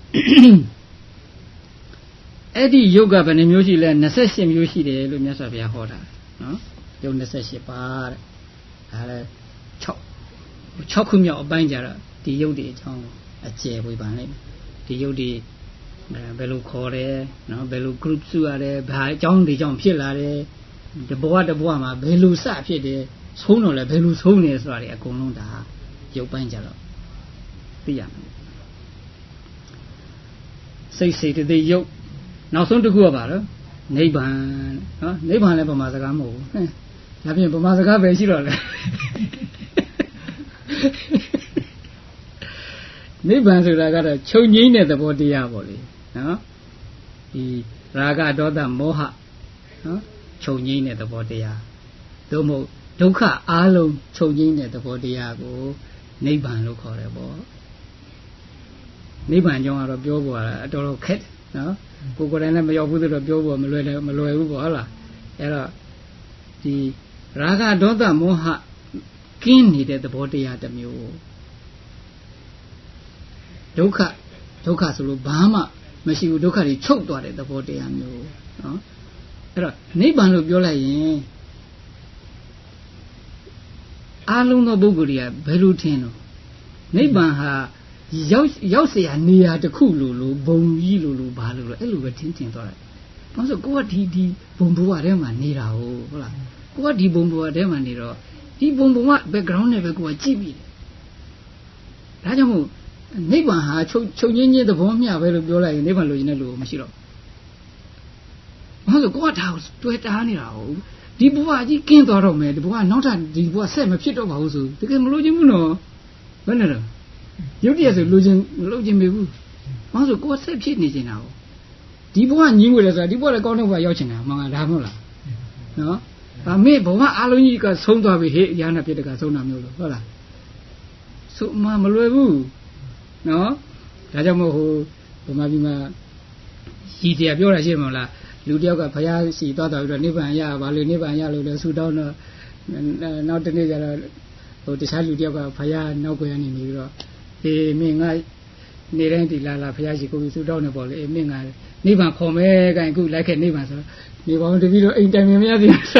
အဲ့ဒီရုပ်ကဘယ်နှမျိုးရှိလဲ28မျိုးရှိတယ်လို့မြတ်စွာဘုရားဟောတာနော်ရုပ်28ပါတဲ့ဒါလည်း6ခုမြောက်အပိုင်းကြတော့ဒီရုပ်တွေအကြောင်းအကျယ်ဝေဖန်လိုက်ဒီရုပ်တွေဘယ်လိုခေါ်တယ်နော်ဘယ်လို group စုရတယ်ဘာအကြောင်းတွေကြောင့်ဖြစ်လာတယ်ဒီဘဝတစ်ဘဝမှာဘယ်လိုစဖြစ်တယ်ဆုံးတော့လဲဘယ်လိုဆုံးနေဆိုတာတွေအကုန်လုံးဒါရုပ်ပိုင်းကြတော့သိရမယ်စိတ်တွေရုပ်နောက်ဆုံးတစ်ခုကပါတော့နိဗ္ဗာန်နော်နိဗ္ဗာန်လည်းဗမာစကားမဟုတ်ဘူးဒါပြင်ဗမာစကားပဲရှိတော့လေနိဗ္ဗာန်ဆိုတာကတော့ချုပ်ငြိမ်းတဲ့သဘောတရားပေါ့လေနော်ဒီရာဂဒေါသမောဟနော်ချုပ်ငြိမ်းတဲ့သဘောတရားသို့မဟုတ်ဒုက္ခအလုံးချုပ်ငြိမ်းတဲ့သဘောတရားကိုနိဗ္ဗာန်လို့ခေါ်တယ်ပေါ့နိဗ္ဗာန်ကြောင့်ကတော့ပြောဖို့ကတော်တော်ခက်နော်ကိုယ်ကိုယ်တိုင်လည်းမရောက်ဘူးဆိုတော့ပြောဖို့မလွယ်ဘူးပေါ့ဟုတ်လားအဲ့တော့ဒီရာဂဒေါသမောဟကင်းနေတဲ့သဘောတရားတစ်မျိုးဒုက္ခဆိုလို့ဘာမှမရှိဘူးဒုက္ခတွေချုပ်သွားတဲ့သဘောတရားမျိုးနော်အဲ့တော့နိဗ္ဗာန်လို့ပြောလိုက်ရင်အားလုံးသောပုဂ္ဂိုလ်တွေကဘယ်လိုထင်တော့နိဗ္ဗာန်ဟာရောက်เสียနေရာတစ်ခုလို့ဘုံကြီးလို့ဘာလို့အဲ့လိုပဲထင်သွားတယ်။ဘာလို့ကိုကဒီဘုံဘဝထဲမှာနေတာဟုတ်လား။ကိုကဒီဘုံဘဝထဲမှာနေတော့ဒီဘုံဘဝ background နဲ့ပဲကိုကကြည့်ပြီးတယ်။ဒါကြောင့်မို့နိဗ္ဗာန်ဟာချုပ်ငြိမ်းခြင်းသဘောမျှပဲလို့ပြောလိုက်ရင်နိဗ္ဗာန်လိုချင်တဲ့လူမရှိတော့ဘာလို့ကိုကဒါကိုတွေ့တားနေတာဟုတ်ဒီဘဝကြီးကင်းသွားတော့မယ်ဒီဘဝနောက်ထပ်ဒီဘဝဆက်မဖြစ်တော့ပါဘူးဆိုတကယ်မလို့ခြင်းဘူးနော်ဘယ်နဲ့တော့ရုပ်တရက်ဆိုလိုချင်မလို့ခြင်းမေဘူးဘာလို့ကိုကဆက်ဖြစ်နေနေတာဟုတ်ဒီဘဝညင်းဝင်လဲဆိုတာဒီဘဝလည်းကောင်းတဲ့ဘဝရောက်ချင်တာမှန်လားဒါမဟုတ်လားနော်ဒါမေဘဝအလုံးကြီးကဆုံးသွားပြီဟေ့အရာနဲ့ဖြစ်တဲ့ကဆုံးတာမျိုးလို့ဟုတ်လားဆိုမှမလွယ်ဘူးနော်ဒါကြောင့်မို့ဟိုဗမာပြည်မှာကြီးတရားပြောတာရှိမလားလူတယောက်ကဘုရားရှိသွားတော်ပြီးတော့နိဗ္ဗာန်ရပါလို့နိဗ္ဗာန်ရလို့လည်းဆူတောင်းတော့နောက်တနေ့ကျတော့ဟိုတခြားလူတယောက်ကဘုရားနောက်ွယ်ကနေပြီးတော့အေးမင်းငါနေတိုင်းဒီလာဘုရားရှိကိုဆူတောင်းနေပေါ့လေအေးမင်းငါနိဗ္ဗာန်ခေါ်မယ်ခိုင်အခုလိုက်ခဲ့နိဗ္ဗာန်ဆိုတော့နေပါဦးတပည့်တော့အိမ်တိုင်မြင်မရသေးဘူး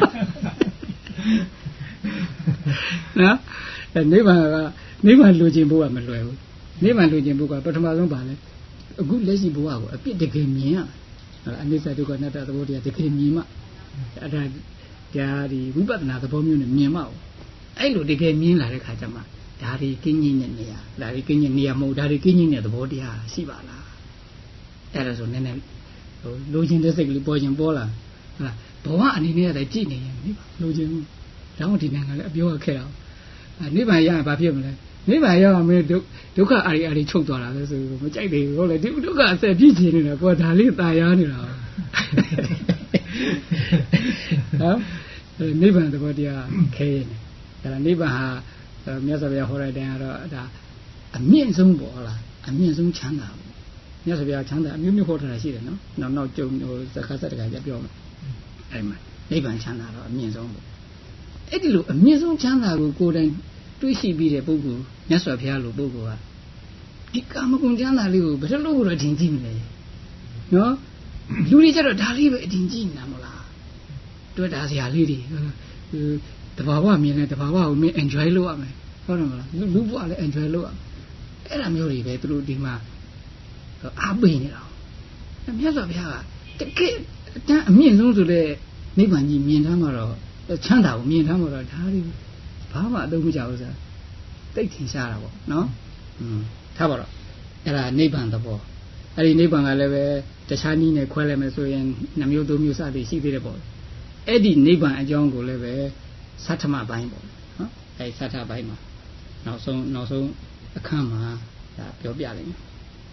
နော်နိဗ္ဗာန်လိုချင်ဖို့ကမလွယ်ဘူးနိဗ္ဗာန်လိုချင်ဖို့ကပထမဆုံးပါလဲအခုလက်ရှိဘဝကိုအပြစ်တကယ်မြင်ရအနိစ္စဒုက္ခအနတ္တသဘောတရားတကယ်မြင်မှအဲ့ဒါဒီဝိပဿနာသဘောမျိုးနဲ့မြင်မှအဲ့လိုတကယ်မြင်လာတဲ့ခါကျမှဒါတွေကင်းကြီးတဲ့နေရာဒါတွေကင်းကြီးနေရာမဟုတ်ဒါတွေကင်းကြီးတဲ့သဘောတရားရှိပါလားအဲ့ဒါဆိုနည်းနည်းဟိုလိုချင်တဲ့စိတ်ကလေးပေါ်ရင်ပေါ်လာဟုတ်လားဘဝအနေနဲ့လည်းကြည့်နေရင်လိုချင်ဘူးဒါမှဒီနိုင်ငံလည်းအပြောခဲ့တာနိဗ္ဗာန်ရရင်ဘာဖြစ်မလဲနိဗ္ဗာန်ရောက်အောင်မင်းဒုက္ခအာရီချုပ်သွားတာပဲဆိုမကြိုက်သေးဘူးဟုတ်လေဒီဒုက္ခအဆက်ပြည့်ချင်နေတာကိုယ်ဒါလေးตายရနေတာနိဗ္ဗာန်သဘောတရားခဲနေအဲ့ဒါနိဗ္ဗာန်ဟာမြတ်စွာဘုရားဟောတဲ့တိုင်ကတော့ဒါအမြင့်ဆုံးပေါ့ဟုတ်လားအမြင့်ဆုံးချမ်းသာပေါ့မြတ်စွာဘုရားချမ်းသာအမျိုးမျိုးဟောထားတာရှိတယ်နော်နောက်ကျုံဇခတ်ဆက်တကကြပြောမယ်အဲ့မှာနိဗ္ဗာန်ချမ်းသာတော့အမြင့်ဆုံးပေါ့အဲ့ဒီလိုအမြင့်ဆုံးချမ်းသာကိုကိုယ်တိုင်တွေးရှိပြီးတဲ့ပုဂ္ဂိုလ်မြတ်စွာဘုရားလိုပုဂ္ဂိုလ်ကဒီကာမဂုဏ်ချမ်းသာလေးကိုဘယ်လိုလုပ်လို့အထင်ကြီးမလဲနော်လူတွေကျတော့ဒါလေးပဲအထင်ကြီးနေတာမဟုတ်လားတွေ့တာစရာလေးတွေတဘာဝမြင်တယ်တဘာဝကိုမင်း enjoy လုပ်ရမယ်ဟုတ်တယ်မလားလူဘဝလည်း enjoy လုပ်ရမယ်အဲ့ဒါမျိုးတွေပဲသူတို့ဒီမှာအားပေးနေတာမြတ်စွာဘုရားကတကယ်အတန်းအမြင့်ဆုံးဆိုတဲ့နိဗ္ဗာန်ကြီးမြင်ထားမှာတော့ချမ်းသာကိုမြင်ထားမှာတော့ဒါတွေဘာမှအသုံးမကျဘူးဆိုတာတိတ်ထင်ရှားတာပေါ့နော်ထားပါတော့အဲ့ဒါနိဗ္ဗာန်သဘောအဲ့ဒီနိဗ္ဗာန်ကလည်းပဲတခြားနည်းနဲ့ခွဲလိုက်မယ်ဆိုရင်2မျိုး3မျိုးစသည်ရှိသေးတယ်ပေါ့အဲ့ဒီနိဗ္ဗာန်အကြောင်းကိုလည်းပဲသတ္တမပိုင်းပေါ့နော်အဲ့သတ္တပိုင်းမှာနောက်ဆုံးအခန်းမှာဒါပြောပြလိုက်မယ်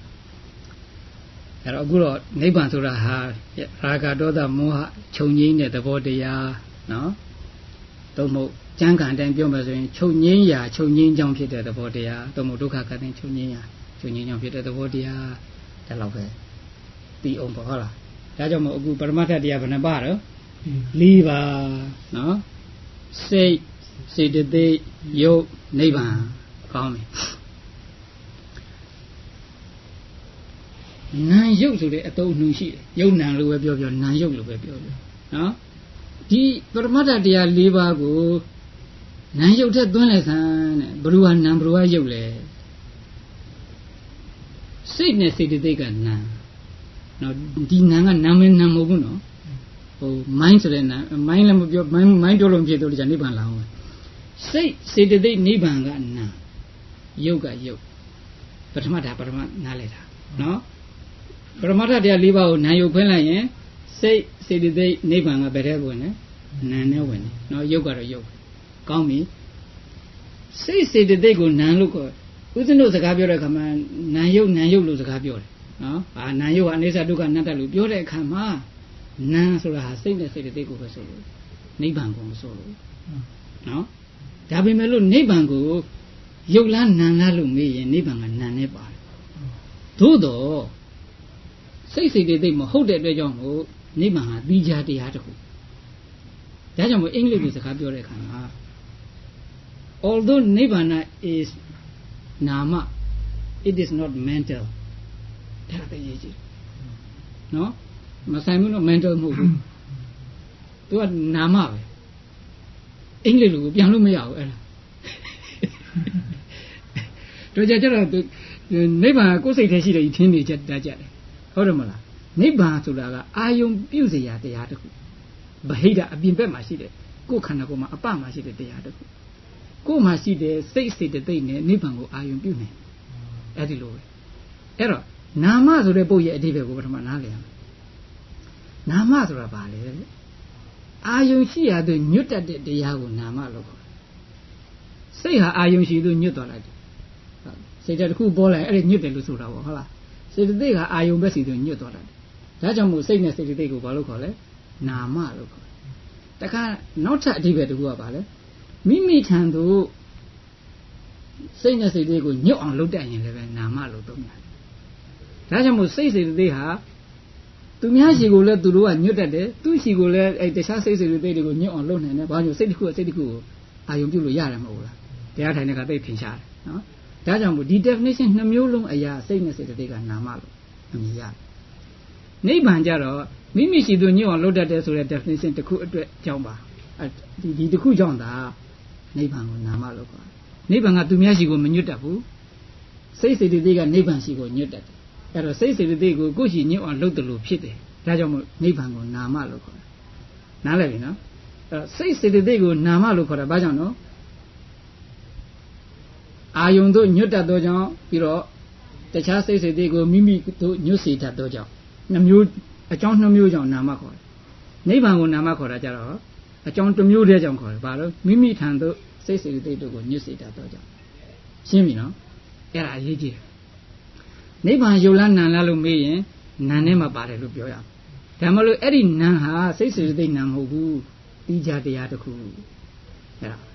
အဲ့တော့အခုတော့နိဗ္ဗာန်ဆိုတာဟာရာဂဒေါသမောဟချုပ်ငြိမ်းတဲ့သဘောတရားနော်သို့မဟုတ်ကျမ်းဂန်တိုင်းပြောမယ်ဆိုရင်ချုပ်ငြိမ်းရာချုပ်ငြိမ်းကြောင်းဖြစ်တဲ့သဘောတရားသို့မဟုတ်ဒုက္ခကတိုင်းချုပ်ငြိမ်းရာချုပ်ငြိမ်းကြောင်းဖြစ်တဲ့သဘောတရားဒါလောက်ပဲသိအောင်ပေါ့ဟုတ်လားဒါကြောင့်မို့အခုပရမတ္ထတရားဘယ်နှပါတော့4ပါနော်စိတ်စေတသိက်ယုတ်နိဗ္ဗာန်ကောင်းပြီနာယုတ်ဆိုတဲ့အတုံးနှူရှိတယ်ယုတ်နံလို့ပဲပြောနာယုတ်လို့ပဲပြောနော်ဒီပရမတ္ထတရား4ပါးကိုနာယုတ်ထက်သွင်းလိုက်စမ်းတဲ့ဘ누구ဟာနံဘ누구ဟာယုတ်လဲစိတ်နဲ့စေတသိက်ကနံနော်ဒီနံကနာမည်နံမဟုတ်ဘူးနော်ဟိုမိုင်းဆိုတဲ့နံမိုင်းလည်းမပြောမိုင်းပြောလို့ဖြစ်တော့ကြာနိဗ္ဗာန်လာအောင်စိတ်စေတသိက်နိဗ္ဗာန်ကနံယုတ်ကယုတ်ပထမတာပထမနားလဲတာနော်ပရမတ္ထတရား၄ပါးကိုနာယုတ်ခွင်းလိုက်ရင်စိတ်စေတသိက်နိဗ္ဗာန်ကဘယ်ထဲဝင်လဲနာနဲ့ဝင်တယ်နော်ယုတ်ကတော့ယုတ်ကောင်းပြီစိတ်စေတသိက်ကိုနာလို့ခေါ်ဦးဇင်းတို့စကားပြောတဲ့အခါမှာနာယုတ်လို့စကားပြောတယ်နော်နာယုတ်ကအနိစ္စဒုက္ခအနတ္တလို့ပြောတဲ့အခါမှာနာဆိုတာဟာစိတ်နဲ့စေတသိက်ကိုပဲဆိုလို့နိဗ္ဗာန်ကိုမဆိုလို့နော်ဒါပေမဲ့လို့နိဗ္ဗာန်ကိုယုတ်လားနာလားလို့မေးရင်နိဗ္ဗာန်ကနာနဲ့ပါတယ်သို့တော့စိတ်စေတသိက်မဟုတ်တဲ့အတွက်ကြောင့်မို့နိဗ္ဗာန်ဟာပြီးခြားတရားတစ်ခုဒါကြောင့်မို့အင်္ဂလိပ်လိုစကားပြောတဲ့အခါမှာ although Nibbana is nama it is not mental ဒါပဲရေးကြည့်နော်မဆိုင်ဘူးနော် mental မဟုတ်ဘူးသူကနာမပဲအင်္ဂလိပ်လိုပြန်လို့မရဘူးအဲ့ဒါတို့ကြတော့နိဗ္ဗာန်ကိုယ်စိတ်ထဲရှိတယ်ထင်းနေချက်တာကြတယ်ဟုတ်တယ်မလားနိဗ္ဗာန်ဆိုတာကအာယုံပြုစရာတရားတစ်ခုဗဟိတအပြင်ဘက်မှာရှိတယ်ကိုယ်ခန္ဓာကိုယ်မှာအပမှာရှိတဲ့တရားတစ်ခုကိုယ်မှာရှိတဲ့စိတ်စေတသိက်နဲ့နိဗ္ဗာန်ကိုအာယုံပြုနေအဲ့ဒီလိုပဲအဲ့တော့နာမဆိုတဲ့ပုဂ္ဂိုလ်ရဲ့အဓိပ္ပာယ်ကိုပထမနားလည်ရမယ်နာမဆိုတာဘာလဲအာယုံရှိရတဲ့ညွတ်တတ်တဲ့တရားကိုနာမလို့ခေါ်တယ်စိတ်ဟာအာယုံရှိလို့ညွတ်သွားလိုက်တယ်စိတ်တစ်ခုပေါ်လာအဲ့ဒါညွတ်တယ်လို့ဆိုတာပေါ့ဟုတ်လားစေတသိက်ကအာယုံပဲစီလို့ညွတ်သွားတယ်ဒါကြောင့်မို့စိတ်နဲ့စေတသိက်ကိုဘာလို့ခေါ်လဲနာမလို့ခေါ်တယ်တခါနောက်ထပ်အဓိပ္ပာယ်တစ်ခုကဘာလဲမိမိထံသို့စိတ်နဲ့စေတသိက်ကိုညွတ်အောင်လုပ်တတ်ရင်လည်းပဲနာမလို့သုံးတယ်ဒါကြောင့်မို့စိတ်စေတသိက်ဟာသူများရှိကိုလည်းသူတို့ကညွတ်တတ်တယ်သူရှိကိုလည်းအဲတခြားစိတ်စေတသိက်တွေကိုညွတ်အောင်လုပ်နိုင်တယ်ဘာလို့စိတ်တစ်ခုကစိတ်တစ်ခုကိုအာယုံပြုလို့ရတယ်မဟုတ်လားတရားထိုင်တဲ့ကသိထင်ရှားတယ်နော်ဒါကြောင့်မို့ဒီ definition 2မျိုးလုံးအရာစိတ်နဲ့စေတသိက်ကနာမလို့အမည်ရတယ်နိဗ္ဗာန်ကြတော့မိမိရှိသူညွတ်အောင်လုပ်တတ်တယ်ဆိုတဲ့ definition တစ်ခုအတွက်ကြောင်းပါဒီတစ်ခုကြောင့်သာနိဗ္ဗာန်ကိုနာမလို့ခေါ်တယ်နိဗ္ဗာန်ကသူများရှိကိုမညွတ်တတ်ဘူးစိတ်စေတသိက်ကနိဗ္ဗာန်ရှိကိုညွတ်တတ်တယ်အဲ့တော့စိတ်စေတသိက်ကိုကိုယ်ရှိညွတ်အောင်လုပ်တယ်လို့ဖြစ်တယ်ဒါကြောင့်မို့နိဗ္ဗာန်ကိုနာမလို့ခေါ်တယ်နားလည်ပြီနော်အဲ့တော့စိတ်စေတသိက်ကိုနာမလို့ခေါ်တာဘာကြောင့်နော်အာယုံတို့ညွတ်တတ်သောကြောင့်ပြီးတော့တခြားစိတ်စေတသိက်ကိုမိမိတို့ညွတ်စေတတ်သောကြောင့်နှမျိုးအကြောင်း2မျိုးကြောင့်နာမခေါ်တယ်နိဗ္ဗာန်ကိုနာမခေါ်တာကြတော့အကြောင်း1မျိုးတည်းကြောင့်ခေါ်တယ်ဘာလို့မိမိထံသို့စိတ်စေတသိက်တို့ကိုညွတ်စေတတ်သောကြောင့်ရှင်းပြီနော်အဲ့ဒါအရေးကြီးတယ်နိဗ္ဗာန်ယုတ်လားနာလားလို့မေးရင်နာနဲ့မှပါတယ်လို့ပြောရအောင်ဒါမှလို့အဲ့ဒီနံဟာစိတ်စေတသိက်နံမဟုတ်ဘူးတိကြတရားတစ်ခုအဲ့ဒါ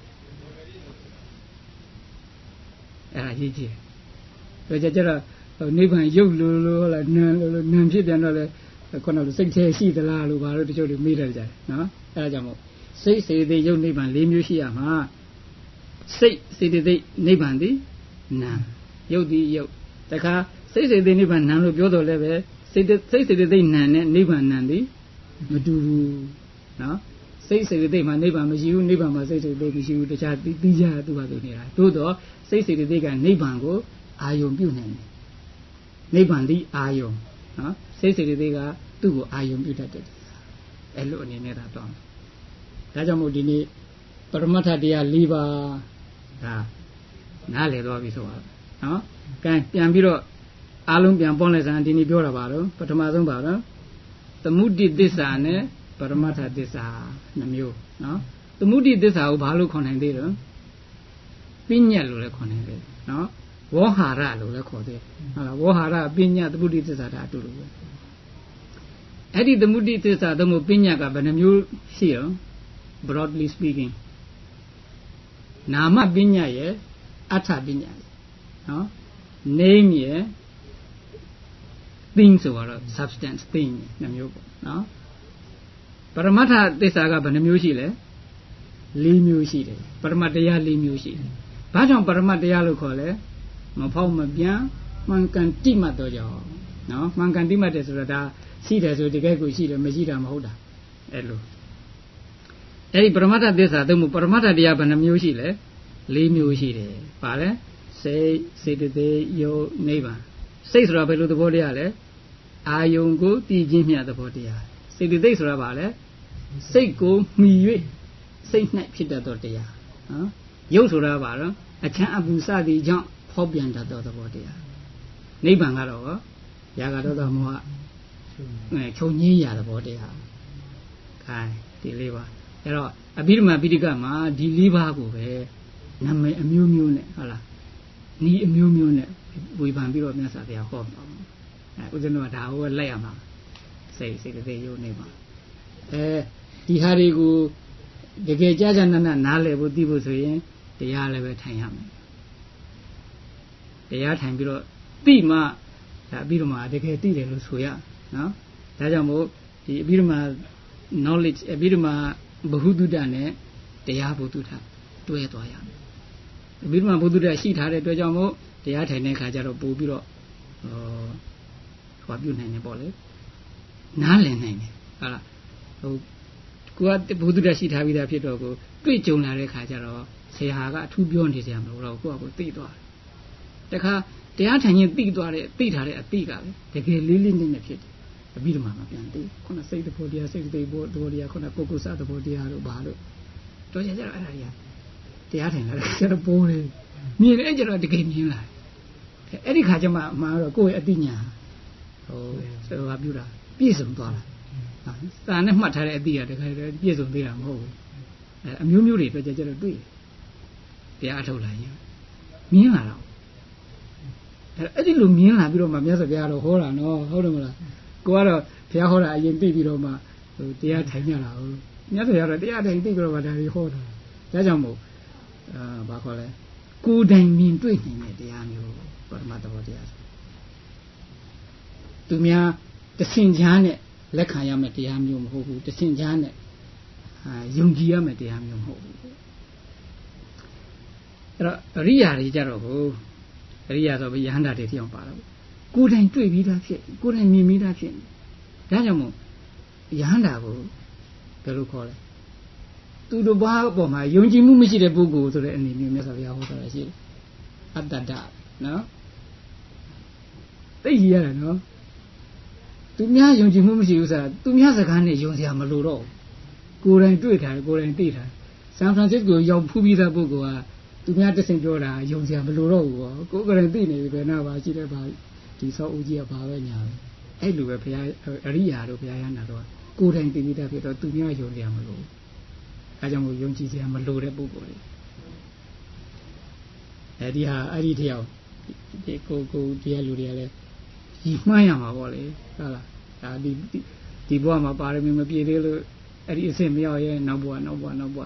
ရေးကြည့်တယ်ကြတော့နိဗ္ဗာန်ရုပ်လို့ဟုတ်လားနံလို့နံဖြစ်ပြန်တော့လေခုနကစိတ်ထဲရှိသလားလို့ဘာလို့တချို့တွေမေးတယ်ကြတယ်နော်အဲ့ဒါကြောင့်မို့စိတ်စေတသိက်ရုပ်နိဗ္ဗာန်၄မျိုးရှိရမှာစိတ်စေတသိက်နိဗ္ဗာန်သည်နံရုပ်သည်ရုပ်တခါစိတ်စေတသိက်နိဗ္ဗာန်နံလို့ပြောတော့လည်းပဲစိတ်စေတသိက်နံနဲ့နိဗ္ဗာန်နံသည်မတူဘူးနော်စိတ်စေတသိက်မှာနိဗ္ဗာန်မရှိဘူးနိဗ္ဗာန်မှာစိတ်စေတသိက်မရှိဘူးတခြားပြီးကြသူ့ဟာသူနေတာသို့တော့စိတ်စေတသိက်ကနိဗ္ဗာန်ကိုအာယုံပြုနိုင်တယ်နိဗ္ဗာန်သည်အာယုံနော်စိတ်စေတသိက်ကသူ့ကိုအာယုံပြုတတ်တယ်အဲ့လိုအနေနဲ့ဒါတော့ဒါကြောင့်မို့ဒီနေ့ပရမတ္ထတရား၄ပါးဒါနားလည်သွားပြီဆိုတော့နော်ကဲပြန်ပြီးတော့အားလုံးပြန်ပေါင်းလိုက်စမ်းဒီနေ့ပြောတာပါတော့ပထမဆုံးပါတော့သမုဒိသစ္စာနဲ့ပရမတ္ထသစ္စာနှမျိုးနော်သမုဒိသစ္စာကိုဘာလို့ခေါ်နိုင်သေးလဲပညာလို့လည်းခေါ်နိုင်တယ်နော်ဝေါဟာရလို့လည်းခေါ်သေးဟုတ်လားဝေါဟာရပညာသမုဒိသစ္စာဒါအတူတူပဲအဲ့ဒီသမုဒိသစ္စာသုံးခုပညာကဘယ်နှမျိုးရှိရော broadly speaking နာမပညာရဲ့အဋ္ဌပညာရဲ့နော် name ရဲ့ thing ဆိုတော့ substance thing နှမျိုးပေါ့နော်ပရမတ္ထသစ္စာကဘယ်နှမျိုးရှိလဲ၄မျိုးရှိတယ်ပရမတ္တရား၄မျိုးရှိတယ်ဘာကြောင့်ပရမတ္တရားလို့ခေါ်လဲမဖောက်မပြန်မှန်ကန်တိမှတ်တော့ကြောင့်နော်မှန်ကန်တိမှတ်တယ်ဆိုတော့ဒါရှိတယ်ဆိုတကယ်ကိုရှိတယ်မရှိတာမဟုတ်တာအဲ့လိုအဲ့ဒီပရမတ္ထသစ္စာသုံးခုပရမတ္ထတရားဘယ်နှမျိုးရှိလဲ၄မျိုးရှိတယ်ပါလဲစိတ်စေတသိက်ယုတ်နိဗ္ဗာန်စိတ်ဆိုတာဘယ်လိုသဘောတရားလဲအာယုံကိုတည်ခြင်းမြတ်သဘောတရားစေတသိက်ဆိုတာဘာလဲစိတ်ကိုမှီ၍စိတ်၌ဖြစ်တတ်သောတရားနော်ယုတ်ဆိုတာဘာလဲအချမ်းအပူစသည်ကြောင့်ဖောက်ပြန်တတ်သောသဘောတရားနိဗ္ဗာန်ကတော့ရာဂဒေါသမောဟချုပ်ငြိမ်းရာသဘောတရားခိုင်းဒီလေးပါအဲ့တော့အဘိဓမ္မာပိဋကမှာဒီ၄ပါးကိုပဲနာမည်အမျိုးမျိုးနဲ့ဟုတ်လားဤအမျိုးမျိုးနဲ့ဝေဖန်ပြီးတော့မြတ်စွာဘုရားဟောပါဦးဇင်းတို့ကဒါကိုလိုက်ရမှာစိတ်တသိက်ယုတ်နေပါဒီဟာတွေကိုတကယ်ကြာကြာနာနာနားလည်ဖို့သိဖို့ဆိုရင်တရားလည်းပဲထိုင်ရမယ်တရားထိုင်ပြီးတော့သိမှဒါအဘိဓမ္မာတကယ်သိတယ်လို့ဆိုရနော်ဒါကြောင့်မို့ဒီအဘိဓမ္မာ knowledge အဘိဓမ္မာဘဟုတုတ္တနဲ့တရားဘုတုတ္တတွဲသွားရမယ်အဘိဓမ္မာဘုတုတ္တရှိထားတဲ့အတွက်ကြောင့်မို့တရားထိုင်တဲ့အခါကျတော့ပို့ပြီးတော့ဟောပြုနိုင်တယ်ပေါ့လေနားလည်နိုင်တယ်ဟုတ်လားဟိုကိုကဘုတုတ္တရှိထားပြီးသားဖြစ်တော့ကိုတွေ့ကြုံလာတဲ့အခါကျတော့ဆရာကအထူးပြောနေကြမှာမဟုတ်တော့ကိုကသိသွားတယ်တခါတရားထိုင်ရင်သိသွားတဲ့သိထားတဲ့အသိကပဲတကယ်လေးလေးနက်နက်ဖြစ်တယ်အဘိဓမ္မာမှာပြန်သိခုနစိတ်သဘောတရားစိတ်သိဘောသဘောတရားခုနပုဂ္ဂိုလ်စသဘောတရားတို့ဘာလို့တော့ကြကြတော့အဲ့ဒါတွေကတရားထိုင်လာတယ်ကျတော့ပိုးတယ်မြင်တယ်ကျတော့တကယ်မြင်လာအဲ့ဒီခါကျမှအမှားတော့ကိုယ့်ရဲ့အသိဉာဏ်ဟိုဘာပြုတာပြည့်စုံသွားတာစာနဲ့မှတ်ထားတဲ့အသိရတခါတည်းပြည့်စုံသေးတာမဟုတ်ဘူးအမျိုးမျိုးတွေတော့ကြတော့တွေ့တရားအထုတ်လာရင်မြင်လာတော့အဲ့ဒီလိုမြင်လာပြီးတော့မှမြတ်စွာဘုရားတော့ဟောတာနော်ဟုတ်တယ်မလားကိုကတော့ဘုရားဟောတာအရင်သိပြီးတော့မှဟိုတရားထိုင်ကြတာဟုတ်မြတ်စွာဘုရားတော့တရားထိုင်သိပြီးတော့မှဒါတွေဟောတာဒါကြောင့်မို့ဘာခေါ်လဲကိုယ်တိုင်မြင်တွေ့နိုင်တဲ့တရားမျိုးပရမတ္တဘောတရားသူများတဆင်ချားနဲ့လက်ခံရမယ့်တရားမျိုးမဟုတ်ဘူးတဆင်ချားနဲ့ယုံကြည်ရမယ့်တရားမျိုးမဟုတ်ဘူးအဲ့တော့အရိယာတွေကြတော့ကိုအရိယာဆိုပြီးယဟန္တာတွေပြောင်းပါတော့ကိုယ်တိုင်တွေ့ပြီးသားဖြစ်ကိုယ်တိုင်မြင်ပြီးသားဖြစ်ဒါကြောင့်မို့ယဟန္တာကိုဘယ်လိုခေါ်လဲသူတို့ဘာအပေါ်မှာယုံကြည်မှုမရှိတဲ့ပုဂ္ဂိုလ်ဆိုတဲ့အနေမျိုးမြတ်စွာဘုရားဟောတာရှိတယ်အတ္တဒနော်သိရတယ်နော်သူများယုံကြည်မှုမရှိဘူးဆိုတာသူများစကားနဲ့ယုံစရာမလိုတော့ကိုယ်တိုင်တွေ့ထားတယ်ကိုယ်တိုင်သိထားဆန်ဖရန်စစ္စကိုရောက်ဖူးပြီးသားပုဂ္ဂိုလ်ကသူများတဆင့်ပြောတာယုံစရာမလိုတော့ဘူးပေါ့ကိုယ်ကလည်းသိနေပြီဘယ်နာပါရှိတယ်ပါဒီဆောက်ဦးကြီးကဘာပဲညာပဲအဲ့လိုပဲဘုရားအရိယာတို့ဘုရားရဟန္တာတို့ကိုယ်တိုင်သိပြီးသားဖြစ်တော့သူများယုံစရာမလိုဘူးအဲကြောင့်မို့ယုံကြည်စရာမလိုတဲ့ပုဂ္ဂိုလ်တွေအဲဒီဟာအဲ့ဒီတယောက်ဒီကိုတရားလူတွေကလည်းကြီးမှန်းရမှာပေါ့လေဟုတ်လားဒါဒီဒီဘဝမှာပါရမီမပြည့်သေးလို့အဲ့ဒီအဆင့်မရောက်ရဲ့နောက်ဘဝတဲ့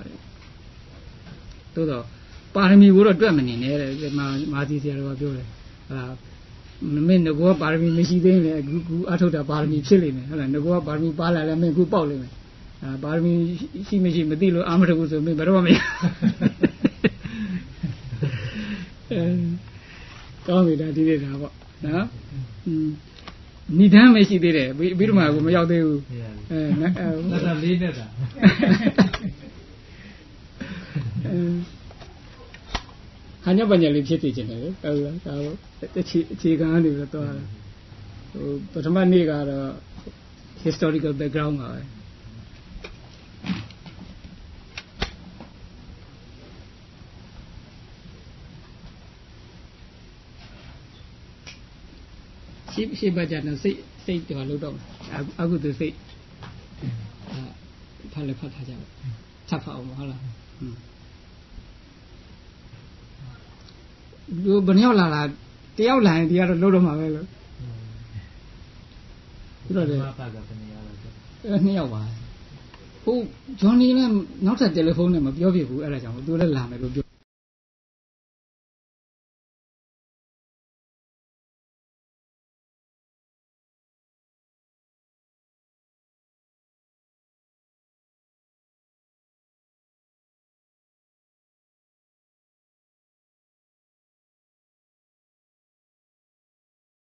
သို့တော့ပါရမီကိုတော့တွက်မနေနဲ့တဲ့မာသီဆရာတော်ကပြောတယ်မင်းငကောပါရမီမရှိသေးရင်အခုအထုတ်တာပါရမီဖြစ်လိမ့်မယ်ဟုတ်လားငကောပါရမီပါလာလည်းမင်းအခုပေါက်လိမ့်မယ်ပါရမီရှိမရှိမသိလို့အာမထုတ်ဘူးဆိုမင်းဘယ်တော့မှမရကောင်းပြီဒါဒီနေ့ဒါပေါ့နော်နိဒန်းမရှိသေးတယ်ပြီးတော့မှကိုမရောက်သေးဘူးဒါလေးနဲ့တာဟာညပညာလေးဖြစ်သိခြင်းတယ်ဟုတ်လားဒါပေါ့အခြေခံအနေနဲ့တော့ပထမနေ့ကတော့ historical background ပါပဲရှိပါကြတယ်စိတ်တော်လို့တော့အခုသူစိတ်ဖတ်လည်းဖတ်ထားကြပါဆက်ဖတ်အောင်ဟုတ်လားလူဘယ်ရောက်လာတယောက်လာရင်ဒီကတော့လုံးတော့မှာပဲလို့ပြီးတော့လေနှစ်ယောက်ပါဟုတ်ဂျွန်နီနဲ့နောက်ထပ်တယ်လီဖုန်းနဲ့မပြောပြဘူးအဲ့ဒါကြောင့်သူလည်းလာမယ်လို့ပြော